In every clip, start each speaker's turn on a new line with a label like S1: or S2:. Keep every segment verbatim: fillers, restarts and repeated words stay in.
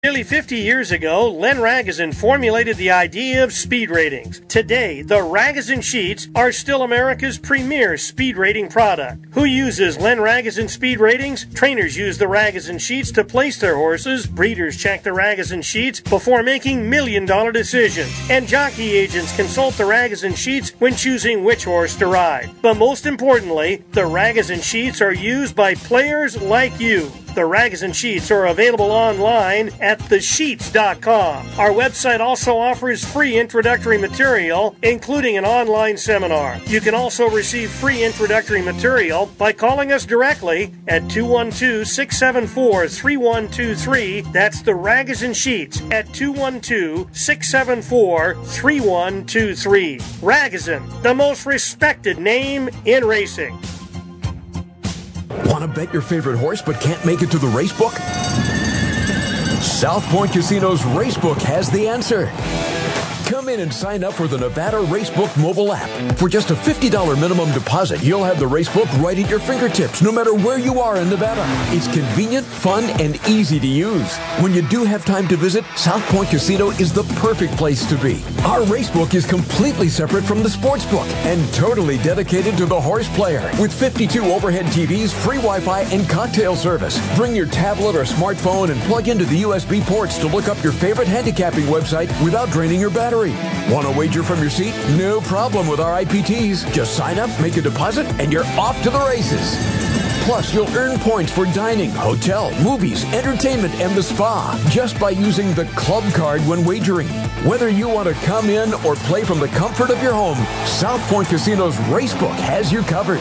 S1: Nearly fifty years ago, Len Ragozin formulated the idea of speed ratings. Today, the Ragozin sheets are still America's premier speed rating product. Who uses Len Ragozin speed ratings? Trainers use the Ragozin sheets to place their horses. Breeders check the Ragozin sheets before making million-dollar decisions. And jockey agents consult the Ragozin sheets when choosing which horse to ride. But most importantly, the Ragozin sheets are used by players like you. The Ragozin sheets are available online at the sheets dot com. Our website also offers free introductory material, including an online seminar. You can also receive free introductory material by calling us directly at two one two, six seven four, three one two three. That's the Ragozin sheets at two one two, six seven four, three one two three. Ragozin, the most respected name in racing.
S2: Want to bet your favorite horse but can't make it to the racebook? South Point Casino's Racebook has the answer. Come in and sign up for the Nevada Racebook mobile app. For just a fifty dollars minimum deposit, you'll have the Racebook right at your fingertips, no matter where you are in Nevada. It's convenient, fun, and easy to use. When you do have time to visit, South Point Casino is the perfect place to be. Our Racebook is completely separate from the Sportsbook and totally dedicated to the horse player. With fifty-two overhead T Vs, free Wi-Fi, and cocktail service. Bring your tablet or smartphone and plug into the U S B ports to look up your favorite handicapping website without draining your battery. Want to wager from your seat? No problem with our I P Ts. Just sign up, make a deposit, and you're off to the races. Plus, you'll earn points for dining, hotel, movies, entertainment, and the spa just by using the club card when wagering. Whether you want to come in or play from the comfort of your home, South Point Casino's Racebook has you covered.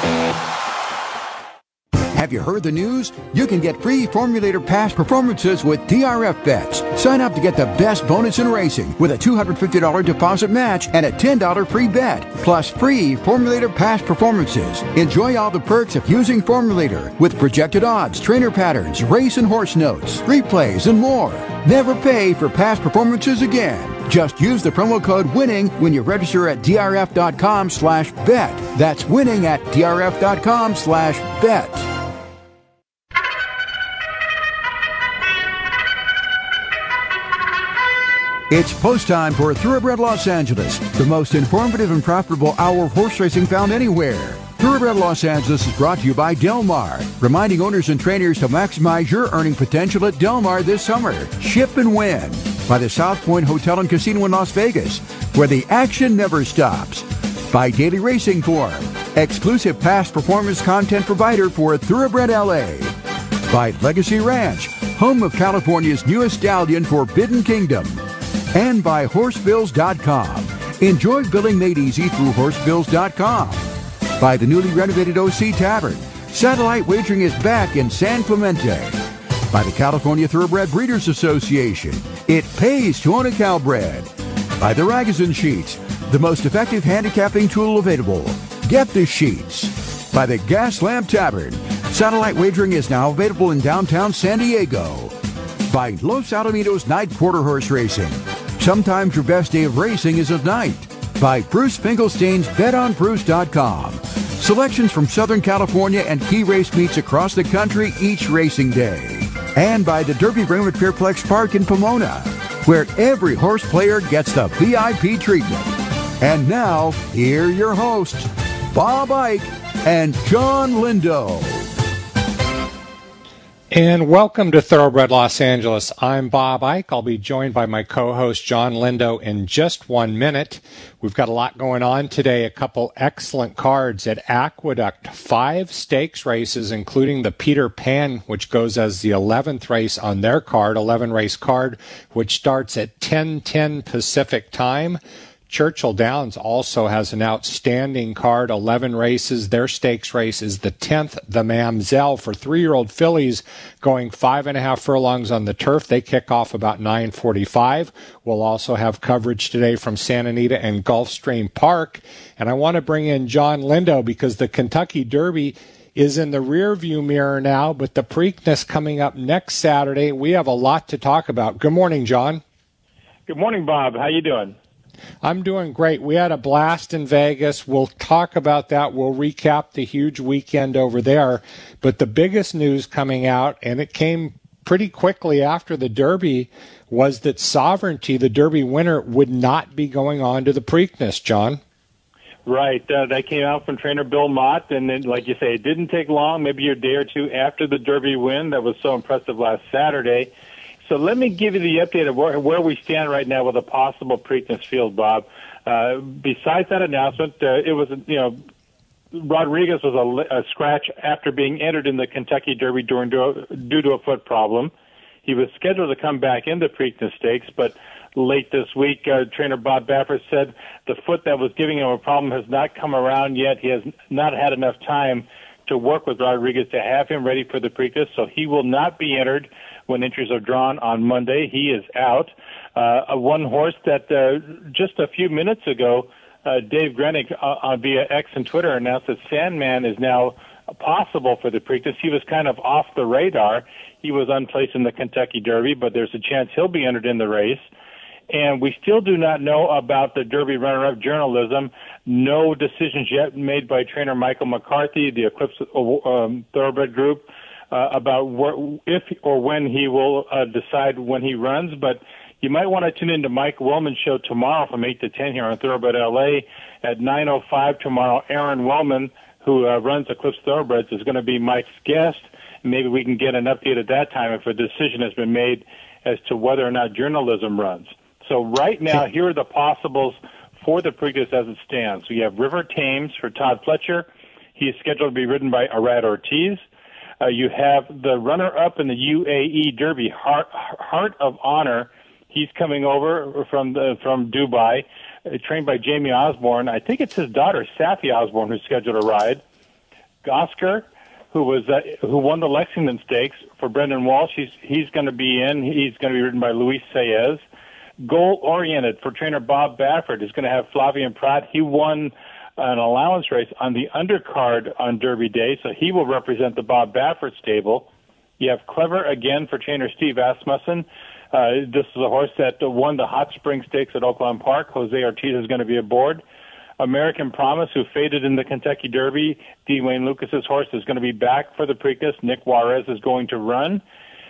S3: Have you heard the news? You can get free Formulator Past Performances with D R F bets. Sign up to get the best bonus in racing with a two hundred fifty dollars deposit match and a ten dollars free bet, plus free Formulator Past Performances. Enjoy all the perks of using Formulator with projected odds, trainer patterns, race and horse notes, replays, and more. Never pay for past performances again. Just use the promo code WINNING when you register at drf.com slash bet. That's winning at drf.com slash bet. It's post time for Thoroughbred Los Angeles, the most informative and profitable hour of horse racing found anywhere. Thoroughbred Los Angeles is brought to you by Del Mar, reminding owners and trainers to maximize your earning potential at Del Mar this summer. Ship and win. By the South Point Hotel and Casino in Las Vegas, where the action never stops. By Daily Racing Form, exclusive past performance content provider for Thoroughbred L A. By Legacy Ranch, home of California's newest stallion, Forbidden Kingdom. And by horse bills dot com. Enjoy billing made easy through horse bills dot com. By the newly renovated O C Tavern. Satellite wagering is back in San Clemente. By the California Thoroughbred Breeders Association. It pays to own a Calbred. By the Ragozin Sheets, the most effective handicapping tool available. Get the sheets. By the Gas Lamp Tavern. Satellite wagering is now available in downtown San Diego. By Los Alamitos Night Quarter Horse Racing. Sometimes your best day of racing is at night. By Bruce Finkelstein's bet on bruce dot com. Selections from Southern California and key race meets across the country each racing day. And by the Derby Ring at Fairplex Park in Pomona, where every horse player gets the V I P treatment. And now, here are your hosts, Bob Ike and John Lindo.
S4: And welcome to Thoroughbred Los Angeles. I'm Bob Ike. I'll be joined by my co-host John Lindo in just one minute. We've got a lot going on today, a couple excellent cards at Aqueduct. Five stakes races, including the Peter Pan, which goes as the eleventh race on their card, eleven-race card, which starts at ten ten Pacific time. Churchill Downs also has an outstanding card, eleven races. Their stakes race is the tenth, the Mamzelle, for three-year-old fillies going five and a half furlongs on the turf. They kick off about nine forty-five. We'll also have coverage today from Santa Anita and Gulfstream Park. And I want to bring in John Lindo because the Kentucky Derby is in the rearview mirror now, but the Preakness coming up next Saturday. We have a lot to talk about. Good morning, John.
S5: Good morning, Bob. How you doing?
S4: I'm doing great. We had a blast in Vegas. We'll talk about that. We'll recap the huge weekend over there. But the biggest news coming out, and it came pretty quickly after the Derby was that Sovereignty, the Derby winner, would not be going on to the Preakness, John.
S5: Right. Uh, that came out from trainer Bill Mott, and then, like you say, it didn't take long, maybe a day or two after the Derby win that was so impressive last Saturday. So let me give you the update of where, where we stand right now with a possible Preakness field, Bob. Uh, besides that announcement, uh, it was, you know, Rodriguez was a, a scratch after being entered in the Kentucky Derby during, due to a foot problem. He was scheduled to come back in the Preakness Stakes, but late this week, uh, trainer Bob Baffert said the foot that was giving him a problem has not come around yet. He has not had enough time to work with Rodriguez to have him ready for the Preakness, so he will not be entered when entries are drawn on Monday. He is out. Uh, a one horse that uh, just a few minutes ago, uh, Dave Grenick uh, on via X and Twitter announced that Sandman is now possible for the Preakness. He was kind of off the radar. He was unplaced in the Kentucky Derby, but there's a chance he'll be entered in the race. And we still do not know about the Derby runner-up Journalism. No decisions yet made by trainer Michael McCarthy, the Eclipse um, Thoroughbred Group, uh, about wh- if or when he will uh, decide when he runs. But you might want to tune into Mike Wellman's show tomorrow from eight to ten here on Thoroughbred L A. At nine oh five tomorrow, Aaron Wellman, who uh, runs Eclipse Thoroughbreds, is going to be Mike's guest. Maybe we can get an update at that time if a decision has been made as to whether or not Journalism runs. So right now, here are the possibles for the Preakness as it stands. We have River Thames for Todd Pletcher. He is scheduled to be ridden by Arad Ortiz. Uh, you have the runner-up in the U A E Derby, Heart, Heart of Honor. He's coming over from the, from Dubai, uh, trained by Jamie Osborne. I think it's his daughter, Safi Osborne, who's scheduled to ride. Gosker, who was uh, who won the Lexington Stakes for Brendan Walsh. He's he's going to be in. He's going to be ridden by Luis Saez. Goal-oriented for trainer Bob Baffert is going to have Flavien Prat. He won an allowance race on the undercard on Derby Day, so he will represent the Bob Baffert stable. You have Clever again for trainer Steve Asmussen. Uh, this is a horse that won the Hot Spring Stakes at Oakland Park. Jose Ortiz is going to be aboard. American Promise, who faded in the Kentucky Derby, D. Wayne Lucas's horse, is going to be back for the Preakness. Nick Juarez is going to run.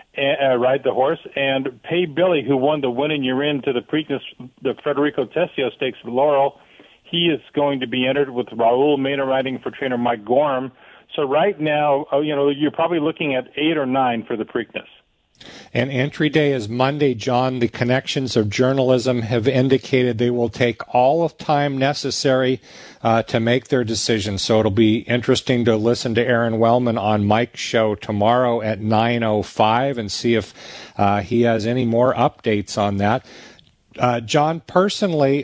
S5: Uh, ride the horse, and Pay Billy, who won the Win and You're In to the Preakness, the Federico Tessio Stakes at Laurel, he is going to be entered with Raul Mena riding for trainer Mike Gorham. So right now, uh, you know, you're probably looking at eight or nine for the Preakness.
S4: And entry day is Monday, John. The connections of Journalism have indicated they will take all of time necessary uh, to make their decision. So it'll be interesting to listen to Aaron Wellman on Mike's show tomorrow at nine oh five and see if uh, he has any more updates on that. Uh, John, personally,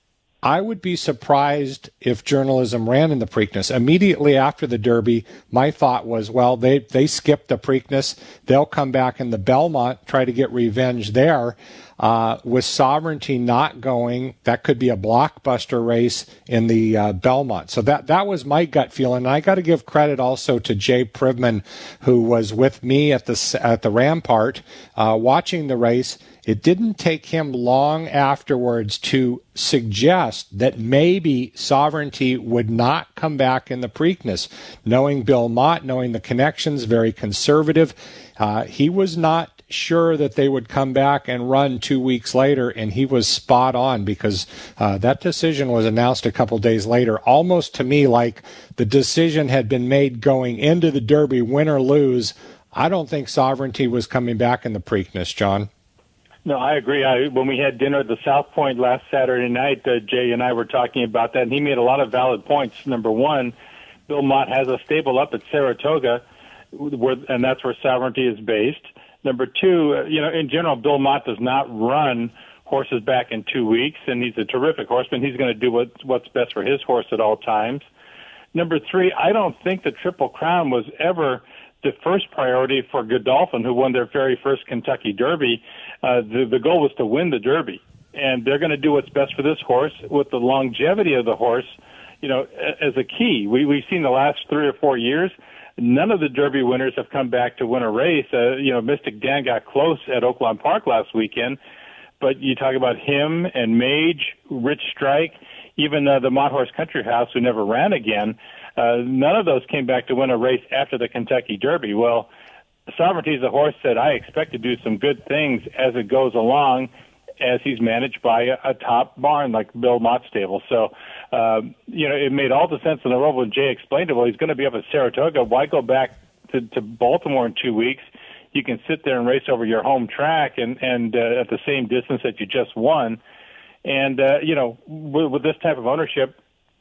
S4: I would be surprised if Journalism ran in the Preakness. Immediately after the Derby, my thought was, well, they, they skipped the Preakness. They'll come back in the Belmont, try to get revenge there. Uh, with Sovereignty not going, that could be a blockbuster race in the uh, Belmont. So that, that was my gut feeling. And I got to give credit also to Jay Privman, who was with me at the, at the Rampart uh, watching the race. It didn't take him long afterwards to suggest that maybe Sovereignty would not come back in the Preakness. Knowing Bill Mott, knowing the connections, very conservative, uh, he was not sure that they would come back and run two weeks later, and he was spot on because uh, that decision was announced a couple days later, almost to me like the decision had been made going into the Derby, win or lose. I don't think Sovereignty was coming back in the Preakness, John.
S5: No, I agree. I, when we had dinner at the South Point last Saturday night, uh, Jay and I were talking about that, and he made a lot of valid points. Number one, Bill Mott has a stable up at Saratoga, where, and that's where Sovereignty is based. Number two, uh, you know, in general, Bill Mott does not run horses back in two weeks, and he's a terrific horseman. He's going to do what, what's best for his horse at all times. Number three, I don't think the Triple Crown was ever the first priority for Godolphin, who won their very first Kentucky Derby. Uh, the, the goal was to win the Derby, and they're going to do what's best for this horse with the longevity of the horse, you know, as a key. We, we've seen the last three or four years, none of the Derby winners have come back to win a race. Uh, you know, Mystic Dan got close at Oakland Park last weekend, but you talk about him and Mage, Rich Strike, even uh, the Mott Horse Country House, who never ran again. Uh, none of those came back to win a race after the Kentucky Derby. Well, Sovereignty is a horse that I expect to do some good things as it goes along, as he's managed by a, a top barn like Bill Mott's stable. So, uh, you know, it made all the sense in the world when Jay explained it. Well, he's going to be up at Saratoga. Why go back to, to Baltimore in two weeks? You can sit there and race over your home track and, and uh, at the same distance that you just won. And, uh, you know, with, with this type of ownership,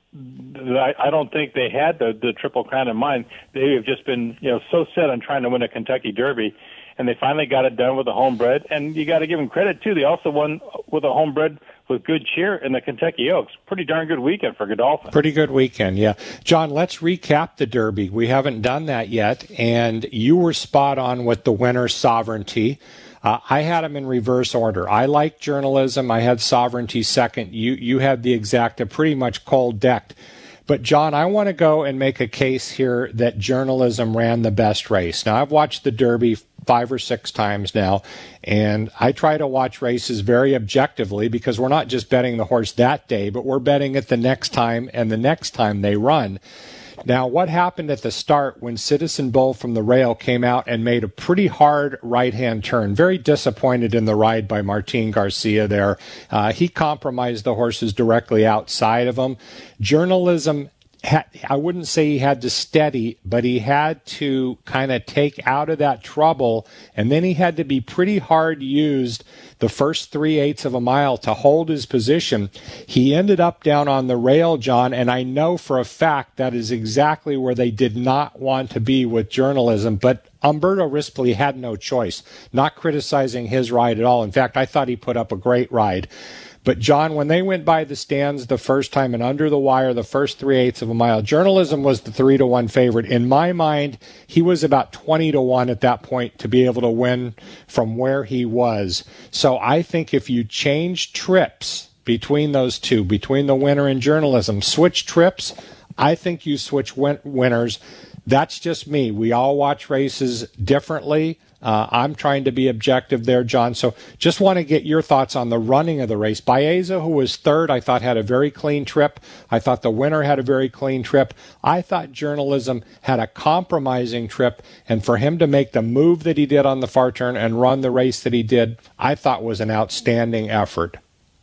S5: I, I don't think they had the, the Triple Crown in mind. They have just been, you know, so set on trying to win a Kentucky Derby, and they finally got it done with a homebred. And you got to give them credit, too. They also won with a homebred with good cheer in the Kentucky Oaks. Pretty darn good weekend for Godolphin.
S4: Pretty good weekend, yeah. John, let's recap the Derby. We haven't done that yet, and you were spot on with the winner, Sovereignty. Uh, I had them in reverse order. I like Journalism. I had Sovereignty second. You you had the Exacta pretty much cold decked. But, John, I want to go and make a case here that Journalism ran the best race. Now, I've watched the Derby five or six times now, and I try to watch races very objectively because we're not just betting the horse that day, but we're betting it the next time and the next time they run. Now, what happened at the start when Citizen Bull from the rail came out and made a pretty hard right-hand turn? Very disappointed in the ride by Martin Garcia there. Uh, he compromised the horses directly outside of him. Journalism, had, I wouldn't say he had to steady, but he had to kind of take out of that trouble, and then he had to be pretty hard used the first three-eighths of a mile to hold his position. He ended up down on the rail, John, and I know for a fact that is exactly where they did not want to be with Journalism, but Umberto Rispoli had no choice, not criticizing his ride at all. In fact, I thought he put up a great ride. But, John, when they went by the stands the first time and under the wire the first three-eighths of a mile, Journalism was the three to one favorite. In my mind, he was about twenty to one at that point to be able to win from where he was. So I think if you change trips between those two, between the winner and Journalism, switch trips, I think you switch win- winners. That's just me. We all watch races differently. Uh, I'm trying to be objective there, John. So just want to get your thoughts on the running of the race. Baeza, who was third, I thought had a very clean trip. I thought the winner had a very clean trip. I thought Journalism had a compromising trip. And for him to make the move that he did on the far turn and run the race that he did, I thought was an outstanding effort.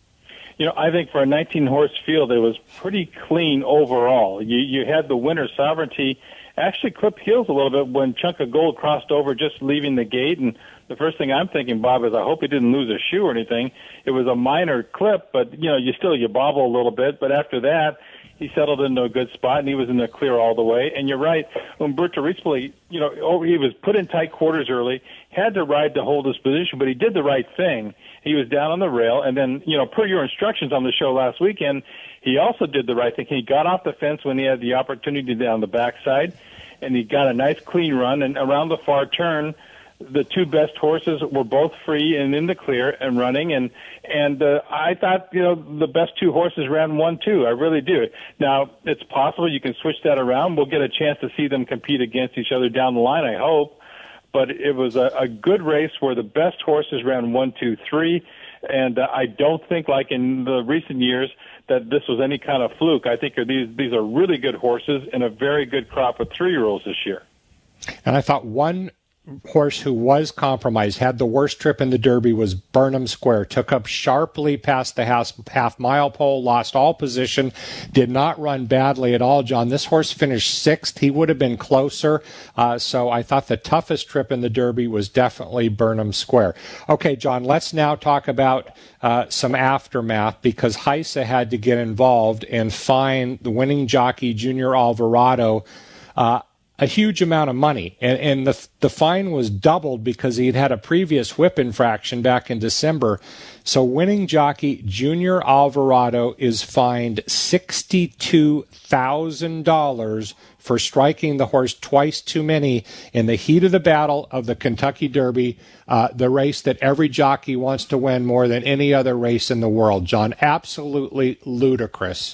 S5: You know, I think for a nineteen-horse field, it was pretty clean overall. You, you had the winner, Sovereignty, actually clipped heels a little bit when Chunk of Gold crossed over just leaving the gate. And the first thing I'm thinking, Bob, is I hope he didn't lose a shoe or anything. It was a minor clip, but, you know, you still, you bobble a little bit. But after that, he settled into a good spot, and he was in the clear all the way. And you're right, Umberto Rispoli, you know, oh, he was put in tight quarters early, had to ride to hold his position, but he did the right thing. He was down on the rail, and then, you know, per your instructions on the show last weekend, he also did the right thing. He got off the fence when he had the opportunity down the backside, and he got a nice clean run. And around the far turn, the two best horses were both free and in the clear and running. And and uh, I thought, you know, the best two horses ran one, two. I really do. Now, it's possible you can switch that around. We'll get a chance to see them compete against each other down the line, I hope. But it was a, a good race where the best horses ran one, two, three. And uh, I don't think, like in the recent years, that this was any kind of fluke. I think these these are really good horses and a very good crop of three-year-olds this year.
S4: And I thought one horse who was compromised, had the worst trip in the Derby, was Burnham Square. Took up sharply past the half, half mile pole, lost all position, did not run badly at all, John. This horse finished sixth. He would have been closer. Uh, so I thought the toughest trip in the Derby was definitely Burnham Square. Okay, John, let's now talk about uh, some aftermath, because Heise had to get involved and fine the winning jockey, Junior Alvarado, uh, a huge amount of money. And, and the the fine was doubled because he'd had a previous whip infraction back in December. So winning jockey Junior Alvarado is fined sixty-two thousand dollars for striking the horse twice too many in the heat of the battle of the Kentucky Derby, uh, the race that every jockey wants to win more than any other race in the world, John. Absolutely ludicrous.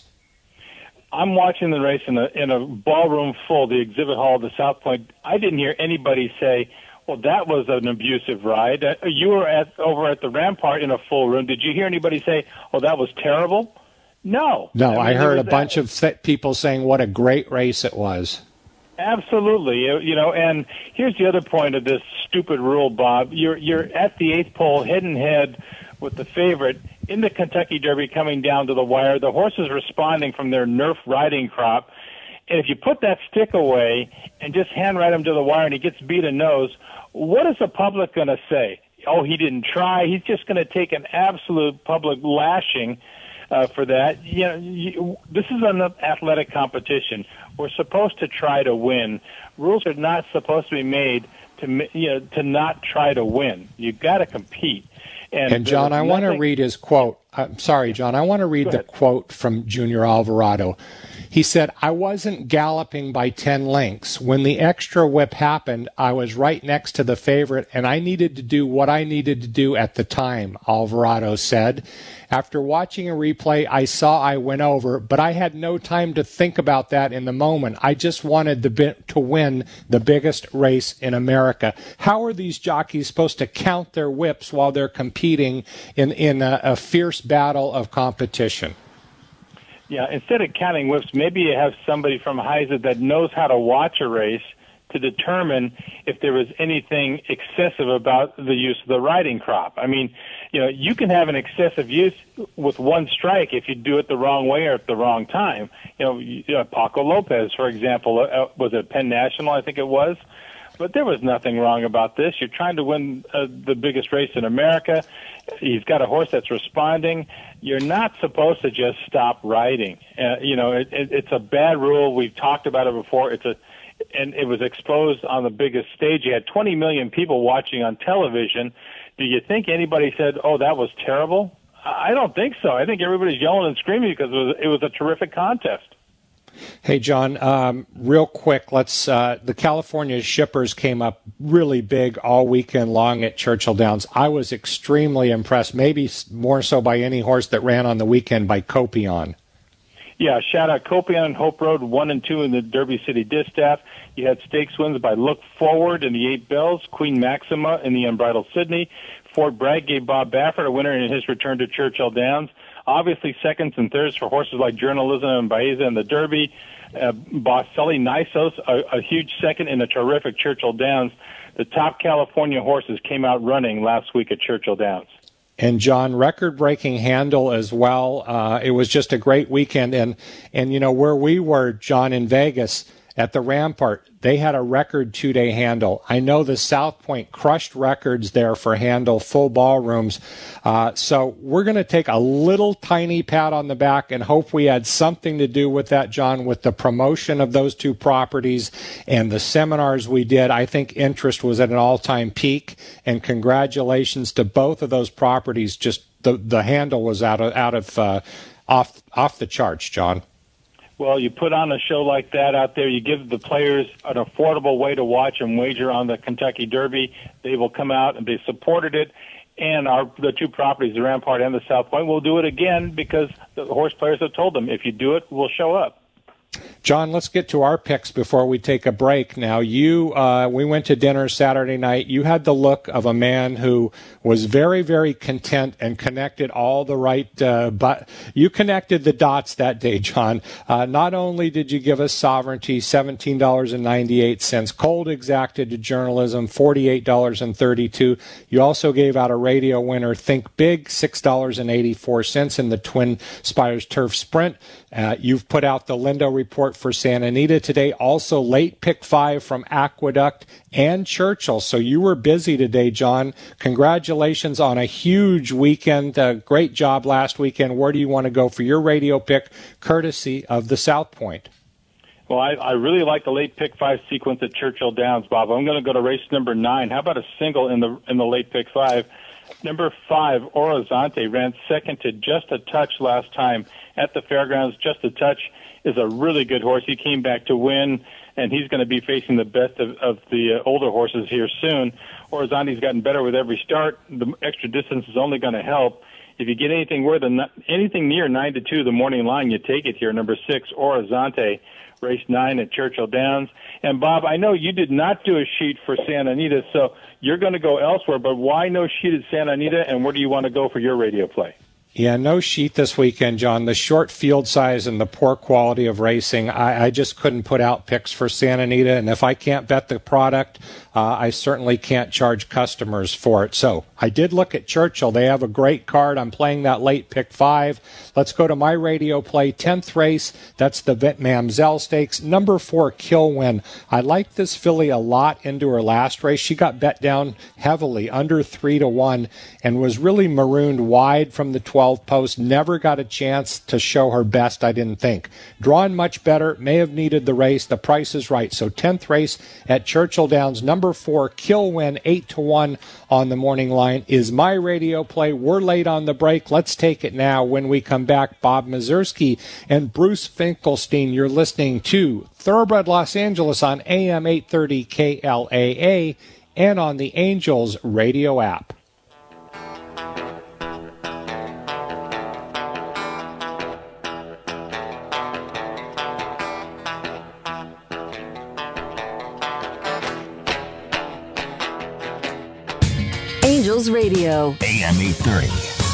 S5: I'm watching the race in a in a ballroom full, the exhibit hall of the South Point. I didn't hear anybody say, well, that was an abusive ride. Uh, you were at over at the Rampart in a full room. Did you hear anybody say, oh, that was terrible? No.
S4: No, I, mean, I heard a
S5: that.
S4: bunch of th- people saying what a great race it was.
S5: Absolutely. You know, and here's the other point of this stupid rule, Bob. You're you're at the eighth pole, head and head with the favorite in the Kentucky Derby coming down to the wire. The horse is responding from their Nerf riding crop. And if you put that stick away and just hand ride him to the wire and he gets beat a nose, what is the public going to say? Oh, he didn't try. He's just going to take an absolute public lashing uh, for that. You know, you, this is an athletic competition. We're supposed to try to win. Rules are not supposed to be made to you know to not try to win. You've got to compete.
S4: And, and John, I want to read his quote. I'm sorry, John. I want to read the quote from Junior Alvarado. He said, "I wasn't galloping by ten lengths. When the extra whip happened, I was right next to the favorite, and I needed to do what I needed to do at the time," Alvarado said. "After watching a replay, I saw I went over, but I had no time to think about that in the moment. I just wanted the bit to win the biggest race in America." How are these jockeys supposed to count their whips while they're competing in, in a, a fierce battle of competition?
S5: Yeah, instead of counting whips, maybe you have somebody from Heisa that knows how to watch a race to determine if there was anything excessive about the use of the riding crop. I mean, you know, you can have an excessive use with one strike if you do it the wrong way or at the wrong time. You know, you know Paco Lopez, for example, uh, was it Penn National, I think it was? But there was nothing wrong about this. You're trying to win uh, the biggest race in America. He's got a horse that's responding. You're not supposed to just stop riding. Uh, you know, it, it, it's a bad rule. We've talked about it before. It's a, and it was exposed on the biggest stage. You had twenty million people watching on television. Do you think anybody said, "Oh, that was terrible"? I don't think so. I think everybody's yelling and screaming because it was, it was a terrific contest.
S4: Hey, John, um, real quick, let's. Uh, the California Shippers came up really big all weekend long at Churchill Downs. I was extremely impressed, maybe more so by any horse that ran on the weekend, by Copion.
S5: Yeah, shout out Copion and Hope Road, one and two in the Derby City Distaff. You had stakes wins by Look Forward in the Eight Bells, Queen Maxima in the Unbridled Sydney. Fort Bragg gave Bob Baffert a winner in his return to Churchill Downs. Obviously, seconds and thirds for horses like Journalism and Baeza in the Derby. Uh, Bosselli Nisos, a, a huge second in a terrific Churchill Downs. The top California horses came out running last week at Churchill Downs.
S4: And John, record-breaking handle as well. Uh, it was just a great weekend. And, and, you know, where we were, John, in Vegas at the Rampart, they had a record two-day handle. I know the South Point crushed records there for handle, full ballrooms. Uh, so we're going to take a little tiny pat on the back and hope we had something to do with that, John, with the promotion of those two properties and the seminars we did. I think interest was at an all-time peak, and congratulations to both of those properties. Just the the handle was out of out of uh, off off the charts, John.
S5: Well, you put on a show like that out there, you give the players an affordable way to watch and wager on the Kentucky Derby. They will come out, and they supported it. And our the two properties, the Rampart and the South Point, will do it again because the horse players have told them, if you do it, we'll show up.
S4: John, let's get to our picks before we take a break. Now, you, uh, we went to dinner Saturday night. You had the look of a man who was very, very content and connected all the right, uh, but you connected the dots that day, John. Uh, not only did you give us Sovereignty, seventeen dollars and ninety-eight cents, Cold Exacted to Journalism, forty-eight dollars and thirty-two cents. You also gave out a radio winner, Think Big, six dollars and eighty-four cents in the Twin Spires Turf Sprint. Uh, you've put out the Lindo report for Santa Anita today. Also, late pick five from Aqueduct and Churchill. So you were busy today, John. Congratulations on a huge weekend. Uh, great job last weekend. Where do you want to go for your radio pick, courtesy of the South Point?
S5: Well, I, I really like the late pick five sequence at Churchill Downs, Bob. I'm going to go to race number nine. How about a single in the in the late pick five? Number five, Orizante, ran second to Just a Touch last time at the fairgrounds. Just a Touch is a really good horse. He came back to win, and he's going to be facing the best of, of the uh, older horses here soon. Orizante's gotten better with every start. The extra distance is only going to help. If you get anything more than anything near nine to two, the morning line, you take it here. Number six, Orizante, race nine at Churchill Downs. And Bob, I know you did not do a sheet for Santa Anita, so you're going to go elsewhere. But why no sheet at Santa Anita, and where do you want to go for your radio play?
S4: Yeah, no sheet this weekend, John. The short field size and the poor quality of racing, I, I just couldn't put out picks for Santa Anita. And if I can't bet the product, uh, I certainly can't charge customers for it. So I did look at Churchill. They have a great card. I'm playing that late pick five. Let's go to my radio play. tenth race, that's the Vit Mamzelle Stakes. Number four, Kilwin. I like this filly a lot into her last race. She got bet down heavily, under three to one, and was really marooned wide from the twelve post. Never got a chance to show her best, I didn't think. Drawn much better, may have needed the race. The price is right. So tenth race at Churchill Downs, number four, Kilwin, eight to one on the morning line is my radio play. We're late on the break. Let's take it now. When we come back, Bob Mazursky and Bruce Finkelstein. You're listening to Thoroughbred Los Angeles on A M eight thirty K L A A and on the Angels radio app.
S6: Angels Radio.
S7: A M eight thirty.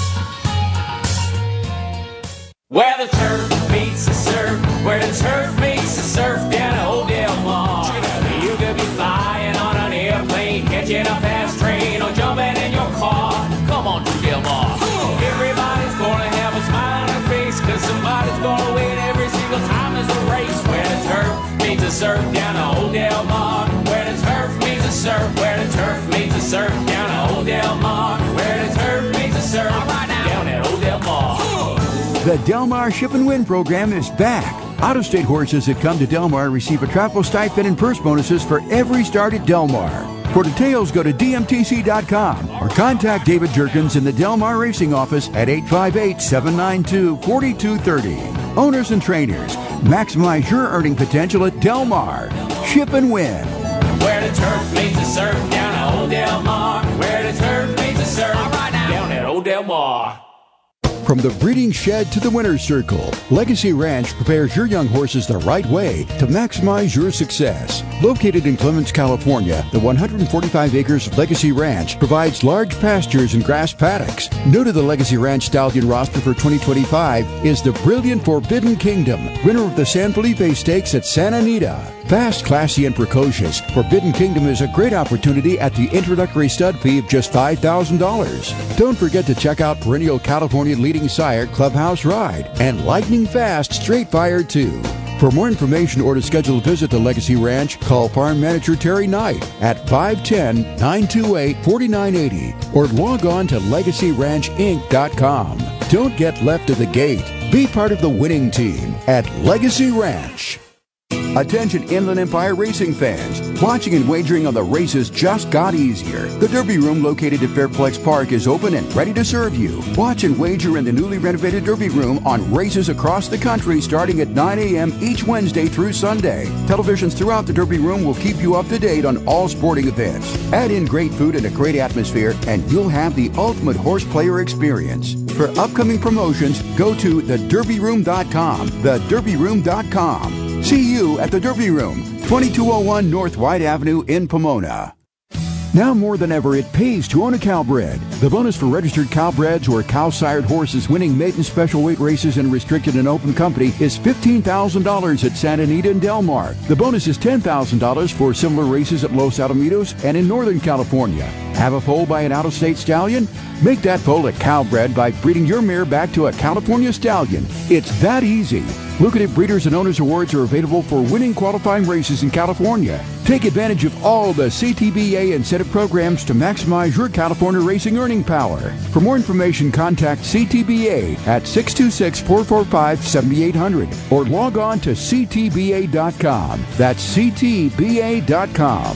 S8: Where the turf meets the surf, where the turf meets the surf, down at Old Del Mar. You could be flying on an airplane, catching a fast train, or jumping in your car. Come on to Del Mar. Everybody's gonna have a smile on their face, cause somebody's gonna win every single time there's a race. Where the turf meets the surf, down at Old Del Mar. Where the turf meets the surf, where the turf meets the surf, down at Old Del Mar. Where the turf meets the surf, down at Old Del Mar.
S3: The Del Mar Ship and Win program is back. Out-of-state horses that come to Del Mar receive a travel stipend and purse bonuses for every start at Del Mar. For details, go to D M T C dot com or contact David Jerkins in the Del Mar Racing Office at eight five eight, seven nine two, four two three zero. Owners and trainers, maximize your earning potential at Del Mar. Ship and Win.
S8: Where the turf meets the surf, down at Old Del Mar. Where the turf meets the surf, down at Old Del Mar.
S3: From the breeding shed to the winner's circle, Legacy Ranch prepares your young horses the right way to maximize your success. Located in Clements, California, the one hundred forty-five acres of Legacy Ranch provides large pastures and grass paddocks. New to the Legacy Ranch stallion roster for twenty twenty-five is the brilliant Forbidden Kingdom, winner of the San Felipe Stakes at Santa Anita. Fast, classy, and precocious, Forbidden Kingdom is a great opportunity at the introductory stud fee of just five thousand dollars. Don't forget to check out perennial California leading sire Clubhouse Ride and lightning fast Straight Fire two. For more information or to schedule a visit to Legacy Ranch, call Farm Manager Terry Knight at five one zero, nine two eight, four nine eight zero or log on to legacy ranch inc dot com. Don't get left at the gate. Be part of the winning team at Legacy Ranch. Attention Inland Empire racing fans. Watching and wagering on the races just got easier. The Derby Room located at Fairplex Park is open and ready to serve you. Watch and wager in the newly renovated Derby Room on races across the country starting at nine a.m. each Wednesday through Sunday. Televisions throughout the Derby Room will keep you up to date on all sporting events. Add in great food and a great atmosphere and you'll have the ultimate horse player experience. For upcoming promotions, go to the derby room dot com. the derby room dot com. See you at the Derby Room, twenty-two oh one North White Avenue in Pomona. Now more than ever, it pays to own a Calbred. The bonus for registered Calbreds or cow-sired horses winning maiden special weight races in restricted and open company is fifteen thousand dollars at Santa Anita and Del Mar. The bonus is ten thousand dollars for similar races at Los Alamitos and in Northern California. Have a foal by an out-of-state stallion? Make that foal a Calbred by breeding your mare back to a California stallion. It's that easy. Lucrative Breeders and Owners Awards are available for winning qualifying races in California. Take advantage of all the C T B A incentive programs to maximize your California racing earning power. For more information, contact C T B A at six two six, four four five, seven eight zero zero or log on to c t b a dot com. That's c t b a dot com.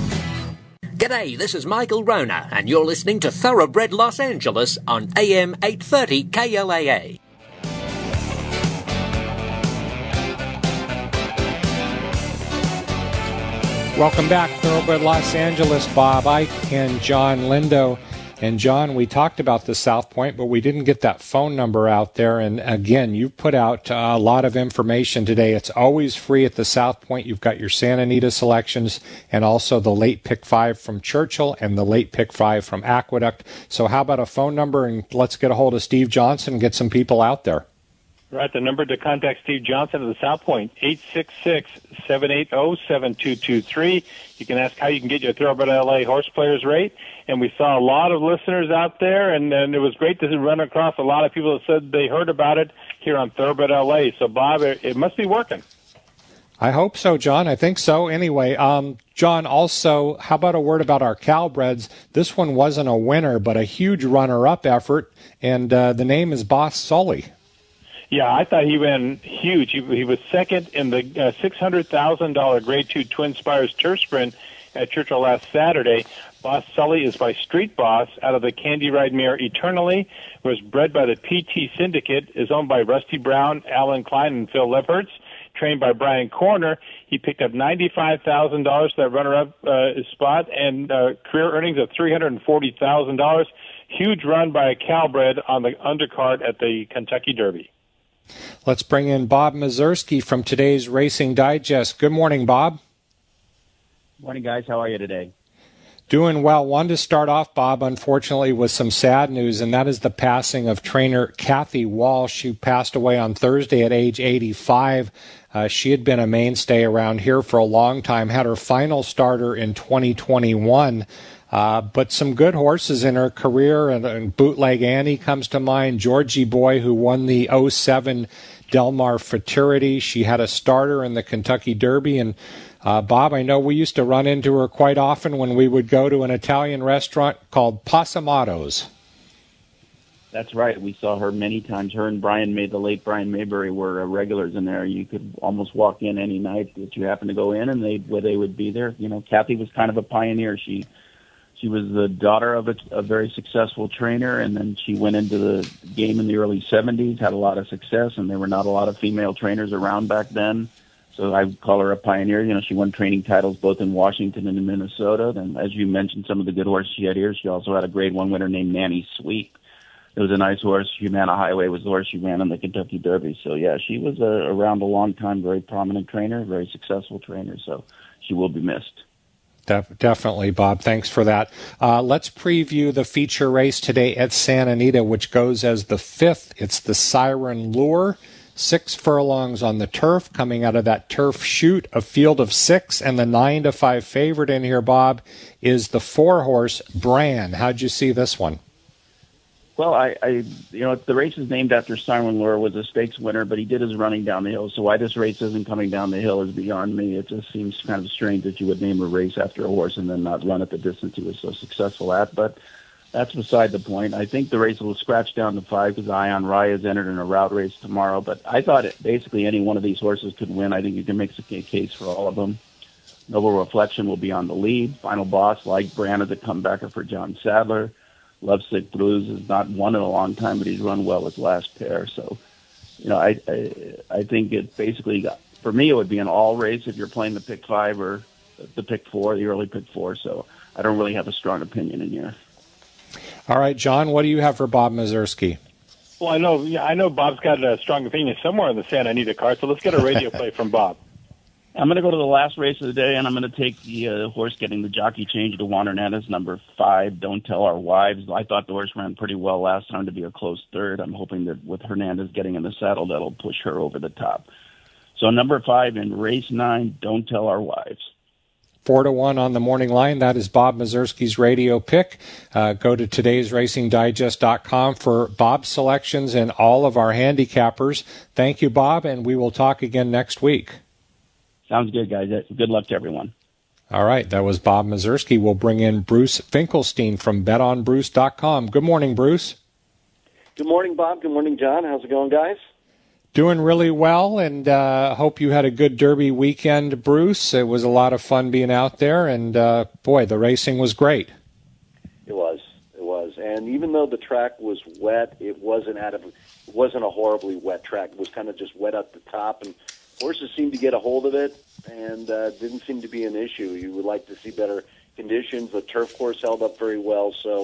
S9: G'day, this is Michael Rona, and you're listening to Thoroughbred Los Angeles on A M eight thirty K L A A.
S4: Welcome back, Thoroughbred Los Angeles. Bob Ike and John Lindo. And, John, we talked about the South Point, but we didn't get that phone number out there. And, again, you've put out uh, a lot of information today. It's always free at the South Point. You've got your Santa Anita selections and also the late pick five from Churchill and the late pick five from Aqueduct. So how about a phone number, and let's get a hold of Steve Johnson and get some people out there.
S5: Right, the number to contact Steve Johnson of the South Point, eight six six, seven eight zero, seven two two three. You can ask how you can get your Thoroughbred L A horse players rate. And we saw a lot of listeners out there, and, and it was great to run across a lot of people that said they heard about it here on Thoroughbred L A. So, Bob, it, it must be working.
S4: I hope so, John. I think so. Anyway, um, John, also, how about a word about our Calbreds? This one wasn't a winner, but a huge runner-up effort, and uh, the name is Boss Sully.
S5: Yeah, I thought he ran huge. He, he was second in the uh, six hundred thousand dollars Grade two Twin Spires Turf Sprint at Churchill last Saturday. Boss Sully is by Street Boss out of the Candy Ride mare Eternally, was bred by the P T Syndicate, is owned by Rusty Brown, Alan Klein, and Phil Lefferts, trained by Brian Corner. He picked up ninety-five thousand dollars for that runner-up uh, spot and uh, career earnings of three hundred forty thousand dollars. Huge run by a Calbred on the undercard at the Kentucky Derby.
S4: Let's bring in Bob Mazursky from today's Racing Digest. Good morning, Bob.
S7: Morning, guys. How are you today?
S4: Doing well. Wanted to start off, Bob, unfortunately, with some sad news, and that is the passing of trainer Kathy Walsh, who passed away on Thursday at age eighty-five. Uh, she had been a mainstay around here for a long time, had her final starter in twenty twenty-one. Uh, but some good horses in her career, and, and Bootleg Annie comes to mind, Georgie Boy, who won the oh seven Del Mar Futurity. She had a starter in the Kentucky Derby, and uh, Bob, I know we used to run into her quite often when we would go to an Italian restaurant called Pasamatos.
S7: That's right. We saw her many times. Her and Brian May, the late Brian Maybury, were uh, regulars in there. You could almost walk in any night that you happened to go in, and they where they would be there. You know, Kathy was kind of a pioneer. She She was the daughter of a, a very successful trainer, and then she went into the game in the early seventies, had a lot of success, and there were not a lot of female trainers around back then. So I would call her a pioneer. You know, she won training titles both in Washington and in Minnesota. And as you mentioned, some of the good horses she had here, she also had a grade one winner named Nanny Sweet. It was a nice horse. Humana Highway was the horse she ran in the Kentucky Derby. So, yeah, she was uh, around a long time, very prominent trainer, very successful trainer. So she will be missed.
S4: Def- definitely, Bob. Thanks for that. Uh, let's preview the feature race today at Santa Anita, which goes as the fifth. It's the Siren Lure. Six furlongs on the turf, coming out of that turf chute, a field of six, and the nine to five favorite in here, Bob, is the four-horse Bran. How'd you see this one?
S7: Well, I, I, you know, the race is named after Siren Lure, was a stakes winner, but he did his running down the hill. So why this race isn't coming down the hill is beyond me. It just seems kind of strange that you would name a race after a horse and then not run at the distance he was so successful at. But that's beside the point. I think the race will scratch down to five because Ion Rye is entered in a route race tomorrow. But I thought it, basically any one of these horses could win. I think you can make a case for all of them. Noble Reflection will be on the lead. Final Boss, like Bran, is a comebacker for John Sadler. Lovesick Blues has not won in a long time, but he's run well his last pair. So, you know, I I, I think it basically, for me, it would be an all race if you're playing the pick five or the pick four, the early pick four. So I don't really have a strong opinion in here.
S4: All right, John, what do you have for Bob Mazursky?
S5: Well, I know, yeah, I know Bob's got a strong opinion somewhere in the Santa Anita card, so let's get a radio play from Bob.
S7: I'm going to go to the last race of the day, and I'm going to take the uh, horse getting the jockey change to Juan Hernandez, number five, Don't Tell Our Wives. I thought the horse ran pretty well last time to be a close third. I'm hoping that with Hernandez getting in the saddle, that'll push her over the top. So number five in race nine, Don't Tell Our Wives.
S4: Four to one on the morning line. That is Bob Mazursky's radio pick. Uh, go to todays racing digest dot com for Bob's selections and all of our handicappers. Thank you, Bob, and we will talk again next week.
S7: Sounds good, guys. Good luck to everyone.
S4: All right, that was Bob Mazursky. We'll bring in Bruce Finkelstein from bet on bruce dot com. Good morning, Bruce.
S10: Good morning, Bob. Good morning, John. How's it going, guys?
S4: Doing really well, and uh, hope you had a good Derby weekend, Bruce. It was a lot of fun being out there, and uh, boy, the racing was great.
S10: It was, it was, and even though the track was wet, it wasn't out of, it wasn't a horribly wet track. It was kind of just wet at the top, and horses seemed to get a hold of it, and uh, didn't seem to be an issue. You would like to see better conditions. The turf course held up very well, so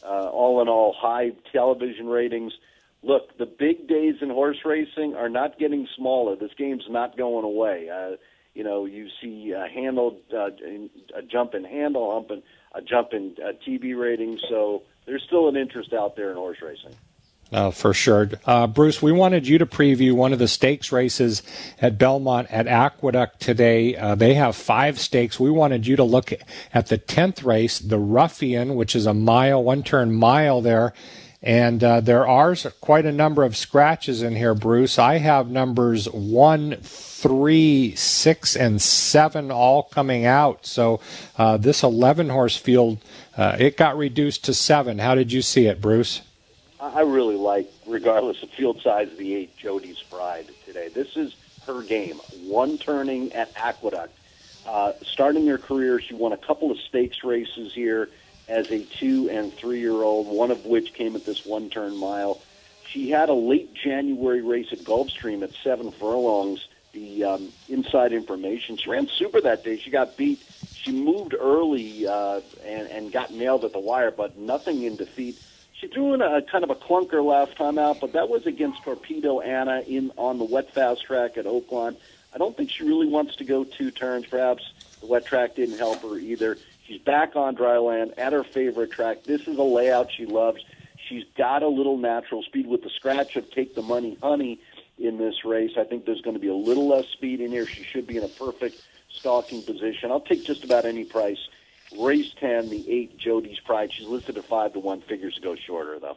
S10: Uh, all in all, high television ratings. Look, the big days in horse racing are not getting smaller. This game's not going away. Uh, you know, you see a handle, uh, a jump in handle, hump in, a jump in uh, T V ratings. So there's still an interest out there in horse racing.
S4: Oh, for sure. Uh, Bruce, we wanted you to preview one of the stakes races at Belmont at Aqueduct today. Uh, they have five stakes. We wanted you to look at the tenth race, the Ruffian, which is a mile, one-turn mile there. And uh, there are quite a number of scratches in here, Bruce. I have numbers one, three, six, and seven all coming out. So uh, this eleven-horse field, uh, it got reduced to seven. How did you see it, Bruce?
S10: I really like, regardless of field size, the eight, Jody's Pride today. This is her game. One turning at Aqueduct. Uh, starting her career, she won a couple of stakes races here as a two- and three-year-old, one of which came at this one-turn mile. She had a late January race at Gulfstream at seven furlongs, the um, inside information. She ran super that day. She got beat. She moved early uh, and, and got nailed at the wire, but nothing in defeat. She threw in a kind of a clunker last time out, but that was against Torpedo Anna in on the wet fast track at Oaklawn. I don't think she really wants to go two turns. Perhaps the wet track didn't help her either. She's back on dry land at her favorite track. This is a layout she loves. She's got a little natural speed with the scratch of Take the Money Honey in this race. I think there's going to be a little less speed in here. She should be in a perfect stalking position. I'll take just about any price. Race ten, the eight, Jody's Pride. She's listed at five to one. Figures to go shorter, though.